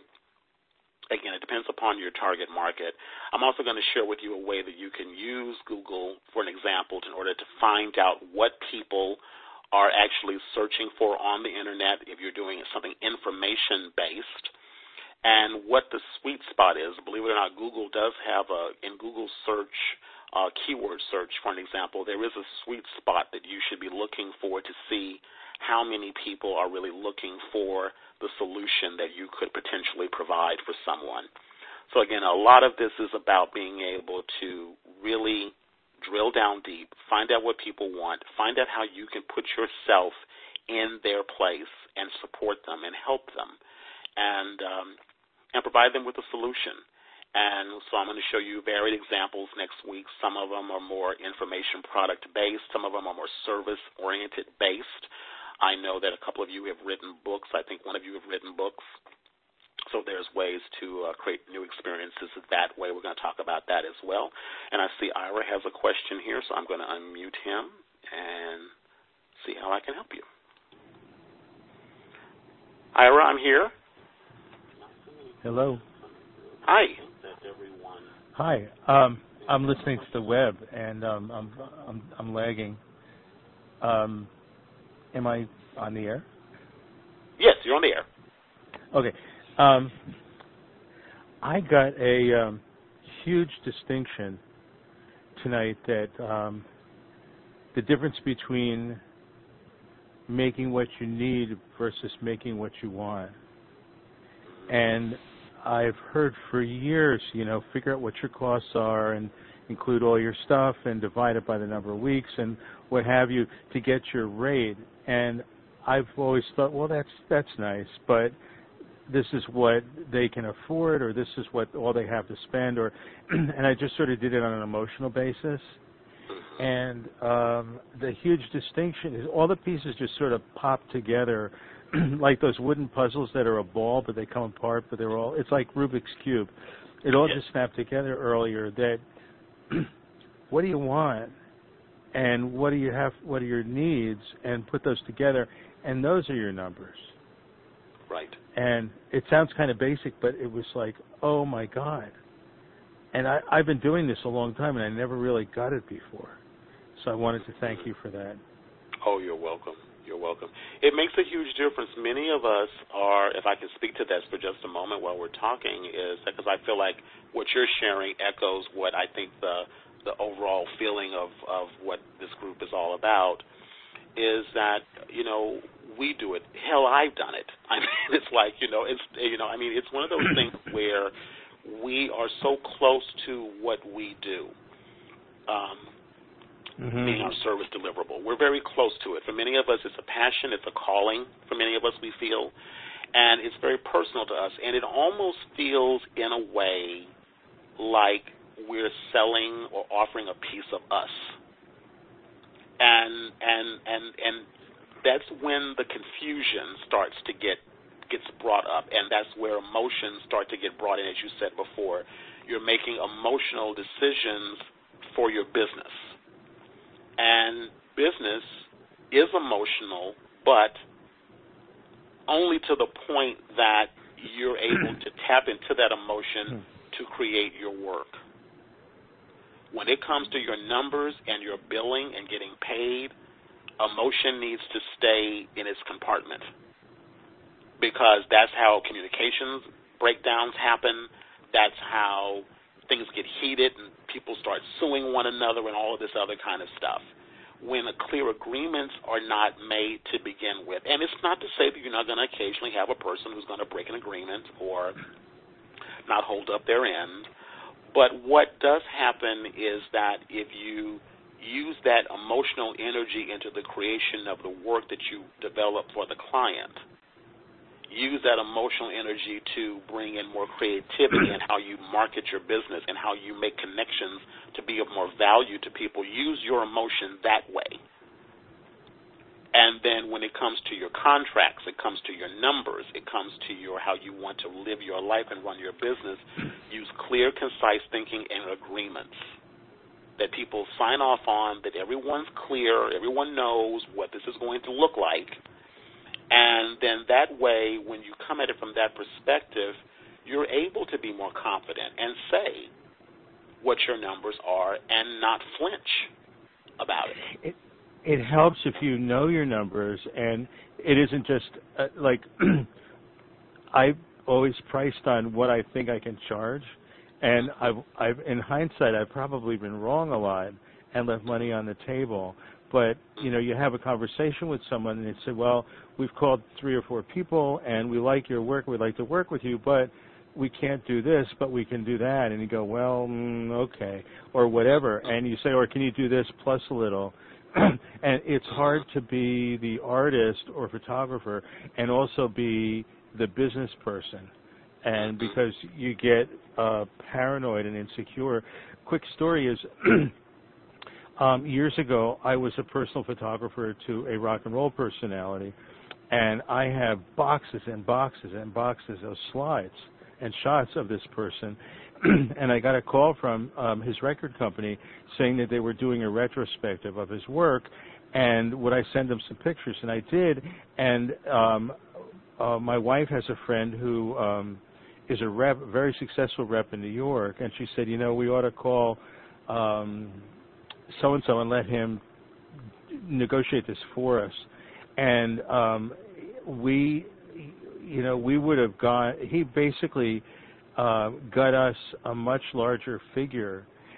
Again, it depends upon your target market. I'm also going to share with you a way that you can use Google, for an example, in order to find out what people are actually searching for on the Internet if you're doing something information-based, and what the sweet spot is. Believe it or not, Google does have in Google search, keyword search, for an example, there is a sweet spot that you should be looking for to see how many people are really looking for the solution that you could potentially provide for someone. So again, a lot of this is about being able to really drill down deep, find out what people want, find out how you can put yourself in their place and support them and help them and provide them with a solution. And so I'm going to show you varied examples next week. Some of them are more information product-based. Some of them are more service-oriented based. I know that a couple of you have written books. I think one of you have written books. So there's ways to create new experiences that way. We're going to talk about that as well. And I see Ira has a question here, so I'm going to unmute him and see how I can help you. Ira, I'm here. Hello. Hi. Hi. I'm listening to the web, and I'm lagging. Am I on the air? Yes, you're on the air. Okay. I got a huge distinction tonight that the difference between making what you need versus making what you want. And I've heard for years, figure out what your costs are and include all your stuff and divide it by the number of weeks and what have you to get your rate. And I've always thought, well, that's nice, but this is what they can afford, or this is what all they have to spend, and I just sort of did it on an emotional basis. And the huge distinction is all the pieces just sort of pop together like those wooden puzzles that are a ball, but they come apart, but it's like Rubik's Cube. It all just snapped together earlier that what do you want and what do you have, what are your needs, and put those together, and those are your numbers. Right. And it sounds kind of basic, but it was like, oh my God. And I've been doing this a long time, and I never really got it before. So I wanted to thank you for that. Oh, you're welcome. You're welcome. It makes a huge difference. Many of us are, if I can speak to that for just a moment while we're talking, is because I feel like what you're sharing echoes what I think the overall feeling of what this group is all about, is that, we do it. Hell, I've done it. I mean, it's like, it's one of those things where we are so close to what we do. Being our service deliverable. We're very close to it. For many of us, it's a passion, it's a calling. For many of us, we feel. And it's very personal to us. And it almost feels, in a way, like we're selling or offering a piece of us. And that's when the confusion starts to gets brought up. And that's where emotions start to get brought in, as you said before. You're making emotional decisions for your business. And business is emotional, but only to the point that you're able to tap into that emotion to create your work. When it comes to your numbers and your billing and getting paid, emotion needs to stay in its compartment, because that's how communications breakdowns happen. That's how things get heated and people start suing one another and all of this other kind of stuff. When clear agreements are not made to begin with. And it's not to say that you're not going to occasionally have a person who's going to break an agreement or not hold up their end. But what does happen is that if you use that emotional energy into the creation of the work that you develop for the client, use that emotional energy to bring in more creativity in how you market your business and how you make connections to be of more value to people. Use your emotion that way. And then when it comes to your contracts, it comes to your numbers, it comes to your how you want to live your life and run your business, use clear, concise thinking and agreements that people sign off on, that everyone's clear, everyone knows what this is going to look like. And then that way, when you come at it from that perspective, you're able to be more confident and say what your numbers are and not flinch about it. It helps if you know your numbers, and it isn't just like I've always priced on what I think I can charge, and I've in hindsight, I've probably been wrong a lot and left money on the table. But, you have a conversation with someone and they say, well, we've called 3 or 4 people and we like your work, we'd like to work with you, but we can't do this, but we can do that. And you go, well, okay, or whatever. And you say, or can you do this plus a little? And it's hard to be the artist or photographer and also be the business person. And because you get paranoid and insecure. Quick story is... years ago, I was a personal photographer to a rock and roll personality, and I have boxes and boxes and boxes of slides and shots of this person, and I got a call from his record company saying that they were doing a retrospective of his work, and would I send them some pictures, and I did, and my wife has a friend who is a rep, very successful rep in New York, and she said, we ought to call... so-and-so and let him negotiate this for us. And we would have he basically got us a much larger figure.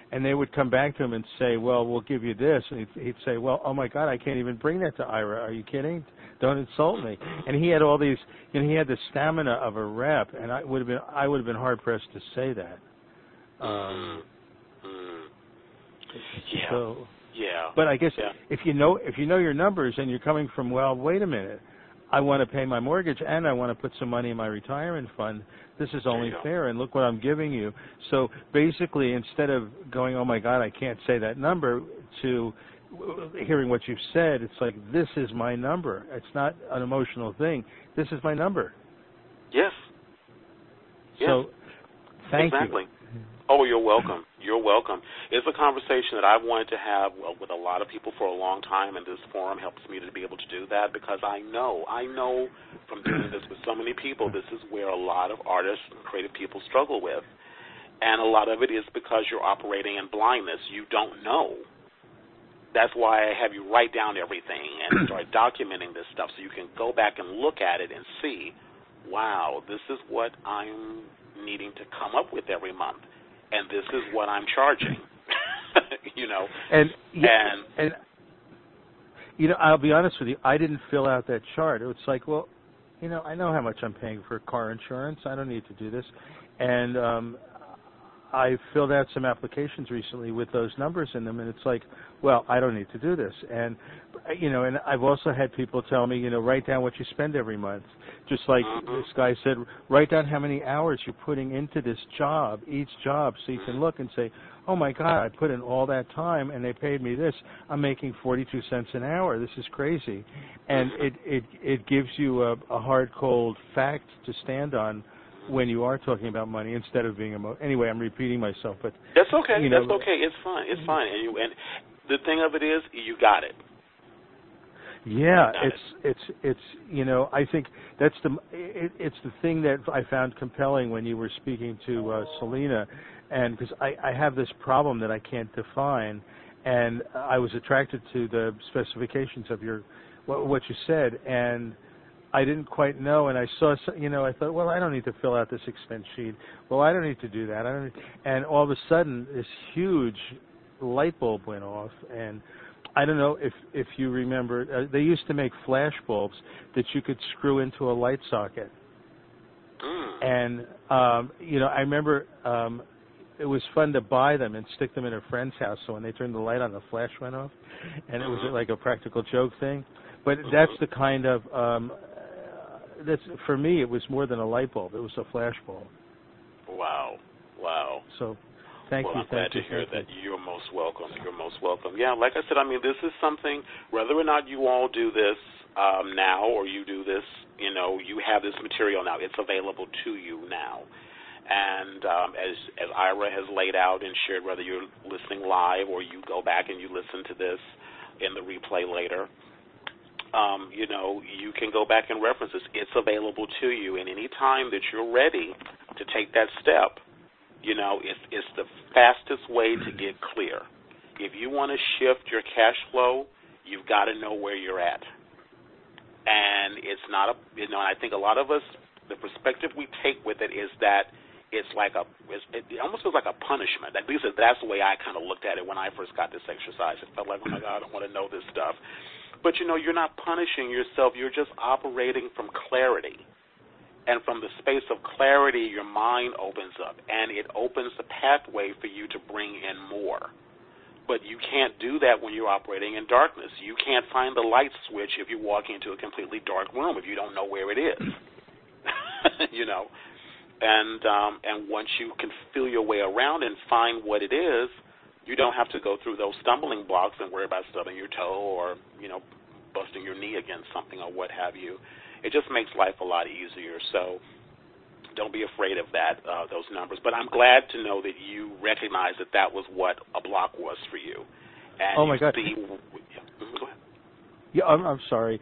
and they would come back to him and say, well, we'll give you this, and he'd say, well, oh my God, I can't even bring that to Ira. Are you kidding? Don't insult me. And he had all these, he had the stamina of a rep, and I would have been hard pressed to say that. Yeah. So, yeah. But I guess if you know your numbers and you're coming from, well, wait a minute, I want to pay my mortgage and I want to put some money in my retirement fund. This is only fair, and look what I'm giving you. So basically, instead of going, oh my God, I can't say that number, to hearing what you've said, it's like, this is my number. It's not an emotional thing. This is my number. Yes. So, thank you. Oh, you're welcome. You're welcome. It's a conversation that I've wanted to have with a lot of people for a long time, and this forum helps me to be able to do that, because I know from doing this with so many people, this is where a lot of artists and creative people struggle with. And a lot of it is because you're operating in blindness. You don't know. That's why I have you write down everything and start documenting this stuff so you can go back and look at it and see, wow, this is what I'm needing to come up with every month, and this is what I'm charging. And I'll be honest with you, I didn't fill out that chart. It was like, well, I know how much I'm paying for car insurance. I don't need to do this. And I filled out some applications recently with those numbers in them, and it's like, well, I don't need to do this. And, and I've also had people tell me, write down what you spend every month. Just like this guy said, write down how many hours you're putting into this job, each job, so you can look and say, oh, my God, I put in all that time, and they paid me this. I'm making 42 cents an hour. This is crazy. And it gives you a hard, cold fact to stand on when you are talking about money, instead of being anyway, I'm repeating myself, but that's okay. That's okay. It's fine. It's fine. And the thing of it is, you got it. Yeah, it's I think that's it's the thing that I found compelling when you were speaking to Selena, and because I have this problem that I can't define, and I was attracted to the specifications of what you said, and I didn't quite know, and I saw, I thought, well, I don't need to fill out this expense sheet. Well, I don't need to do that. And all of a sudden, this huge light bulb went off, and I don't know if you remember, they used to make flash bulbs that you could screw into a light socket. And, I remember it was fun to buy them and stick them in a friend's house, so when they turned the light on, the flash went off, and it was like a practical joke thing. But that's the kind of... for me, it was more than a light bulb. It was a flash bulb. Wow. So, thank you. I'm glad to hear that. You're most welcome. Yeah, like I said, this is something, whether or not you all do this now or you do this, you have this material now. It's available to you now. And as Ira has laid out and shared, whether you're listening live or you go back and you listen to this in the replay later, you can go back and reference this. It's available to you, and any time that you're ready to take that step, it's the fastest way to get clear. If you want to shift your cash flow, you've got to know where you're at. And it's not I think a lot of us, the perspective we take with it is that it's like it almost feels like a punishment. At least that's the way I kind of looked at it when I first got this exercise. It felt like, oh my God, I don't want to know this stuff. But, you're not punishing yourself. You're just operating from clarity. And from the space of clarity, your mind opens up, and it opens the pathway for you to bring in more. But you can't do that when you're operating in darkness. You can't find the light switch if you walk into a completely dark room if you don't know where it is. And once you can feel your way around and find what it is, you don't have to go through those stumbling blocks and worry about stubbing your toe or, busting your knee against something or what have you. It just makes life a lot easier. So don't be afraid of that, those numbers. But I'm glad to know that you recognize that was what a block was for you. And oh, my God. Go ahead. Yeah, I'm sorry.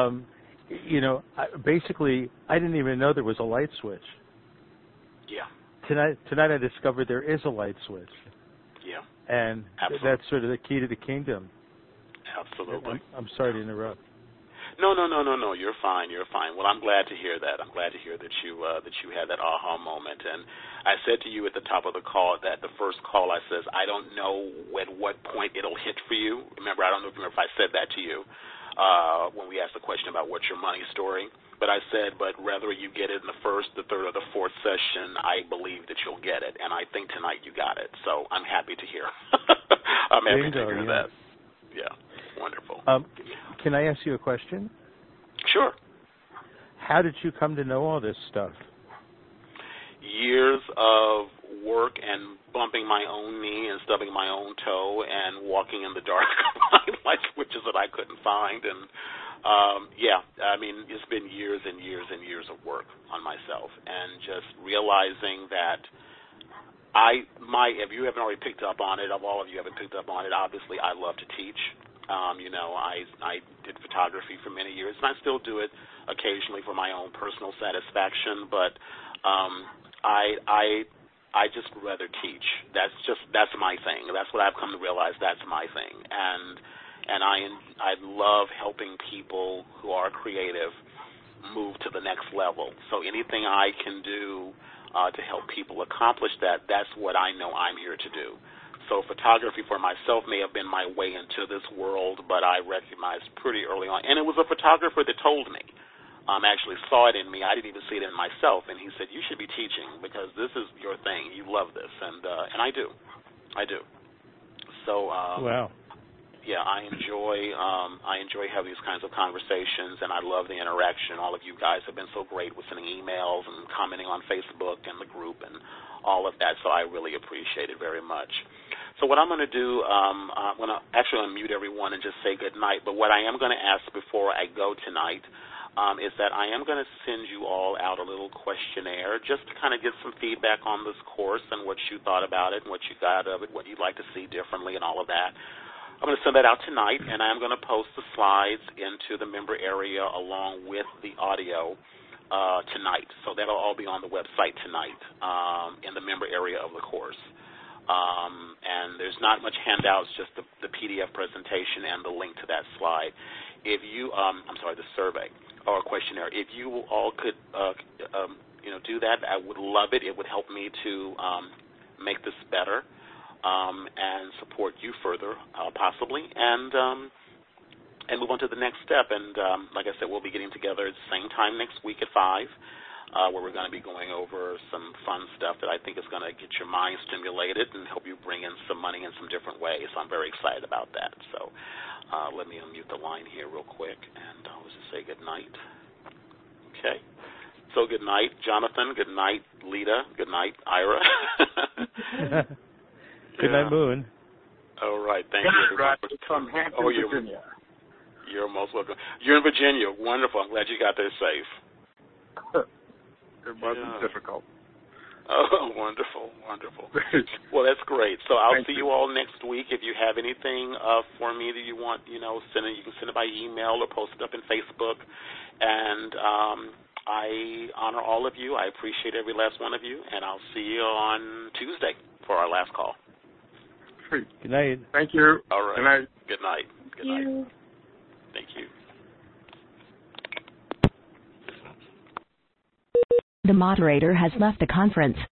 Basically, I didn't even know there was a light switch. Yeah. Tonight I discovered there is a light switch. Yeah. And absolutely. That's sort of the key to the kingdom. Absolutely. I'm sorry to interrupt. No. You're fine. Well, I'm glad to hear that. I'm glad to hear that you had that aha moment. And I said to you at the top of the call that the first call I says I don't know at what point it'll hit for you. Remember, I don't know if I said that to you when we asked the question about what's your money story. But I said, but whether you get it in the first, the third, or the fourth session, I believe that you'll get it. And I think tonight you got it. So I'm happy to hear. I'm happy to hear that. Yeah, wonderful. Can I ask you a question? Sure. How did you come to know all this stuff? Years of work and bumping my own knee and stubbing my own toe and walking in the dark like switches that I couldn't find. And, it's been years and years and years of work on myself and just realizing that if you haven't already picked up on it, of all of you haven't picked up on it, obviously I love to teach. I did photography for many years, and I still do it occasionally for my own personal satisfaction. But I just rather teach. That's my thing. That's what I've come to realize. That's my thing, and I love helping people who are creative move to the next level. So anything I can do to help people accomplish that, that's what I know I'm here to do. So photography for myself may have been my way into this world, but I recognized pretty early on. And it was a photographer that told me, actually saw it in me. I didn't even see it in myself. And he said, you should be teaching because this is your thing. You love this. And I do. So, wow. Yeah, I enjoy having these kinds of conversations, and I love the interaction. All of you guys have been so great with sending emails and commenting on Facebook and the group and all of that, so I really appreciate it very much. So what I'm going to do, I'm going to actually unmute everyone and just say good night, but what I am going to ask before I go tonight is that I am going to send you all out a little questionnaire just to kind of get some feedback on this course and what you thought about it and what you got of it, what you'd like to see differently and all of that. I'm going to send that out tonight, and I'm going to post the slides into the member area along with the audio tonight. So that'll all be on the website tonight in the member area of the course. And there's not much handouts, just the PDF presentation and the link to that slide. If you, the survey or questionnaire, if you all could, do that, I would love it. It would help me to make this better. And support you further, possibly, and move on to the next step. And like I said, we'll be getting together at the same time next week at 5, where we're going to be going over some fun stuff that I think is going to get your mind stimulated and help you bring in some money in some different ways. So I'm very excited about that. So let me unmute the line here real quick, and I'll just say good night. Okay. So good night, Jonathan. Good night, Lita. Good night, Ira. Good night, Moon. All right, thank you. From Hampton, Virginia. You're most welcome. You're in Virginia. Wonderful. I'm glad you got there safe. It wasn't difficult. Oh, wonderful. Well, that's great. So I'll see you all next week. If you have anything for me that you want, you can send it by email or post it up in Facebook. And I honor all of you. I appreciate every last one of you. And I'll see you on Tuesday for our last call. Good night. Thank you. All right. Good night. Good night. Good night. Thank you. The moderator has left the conference.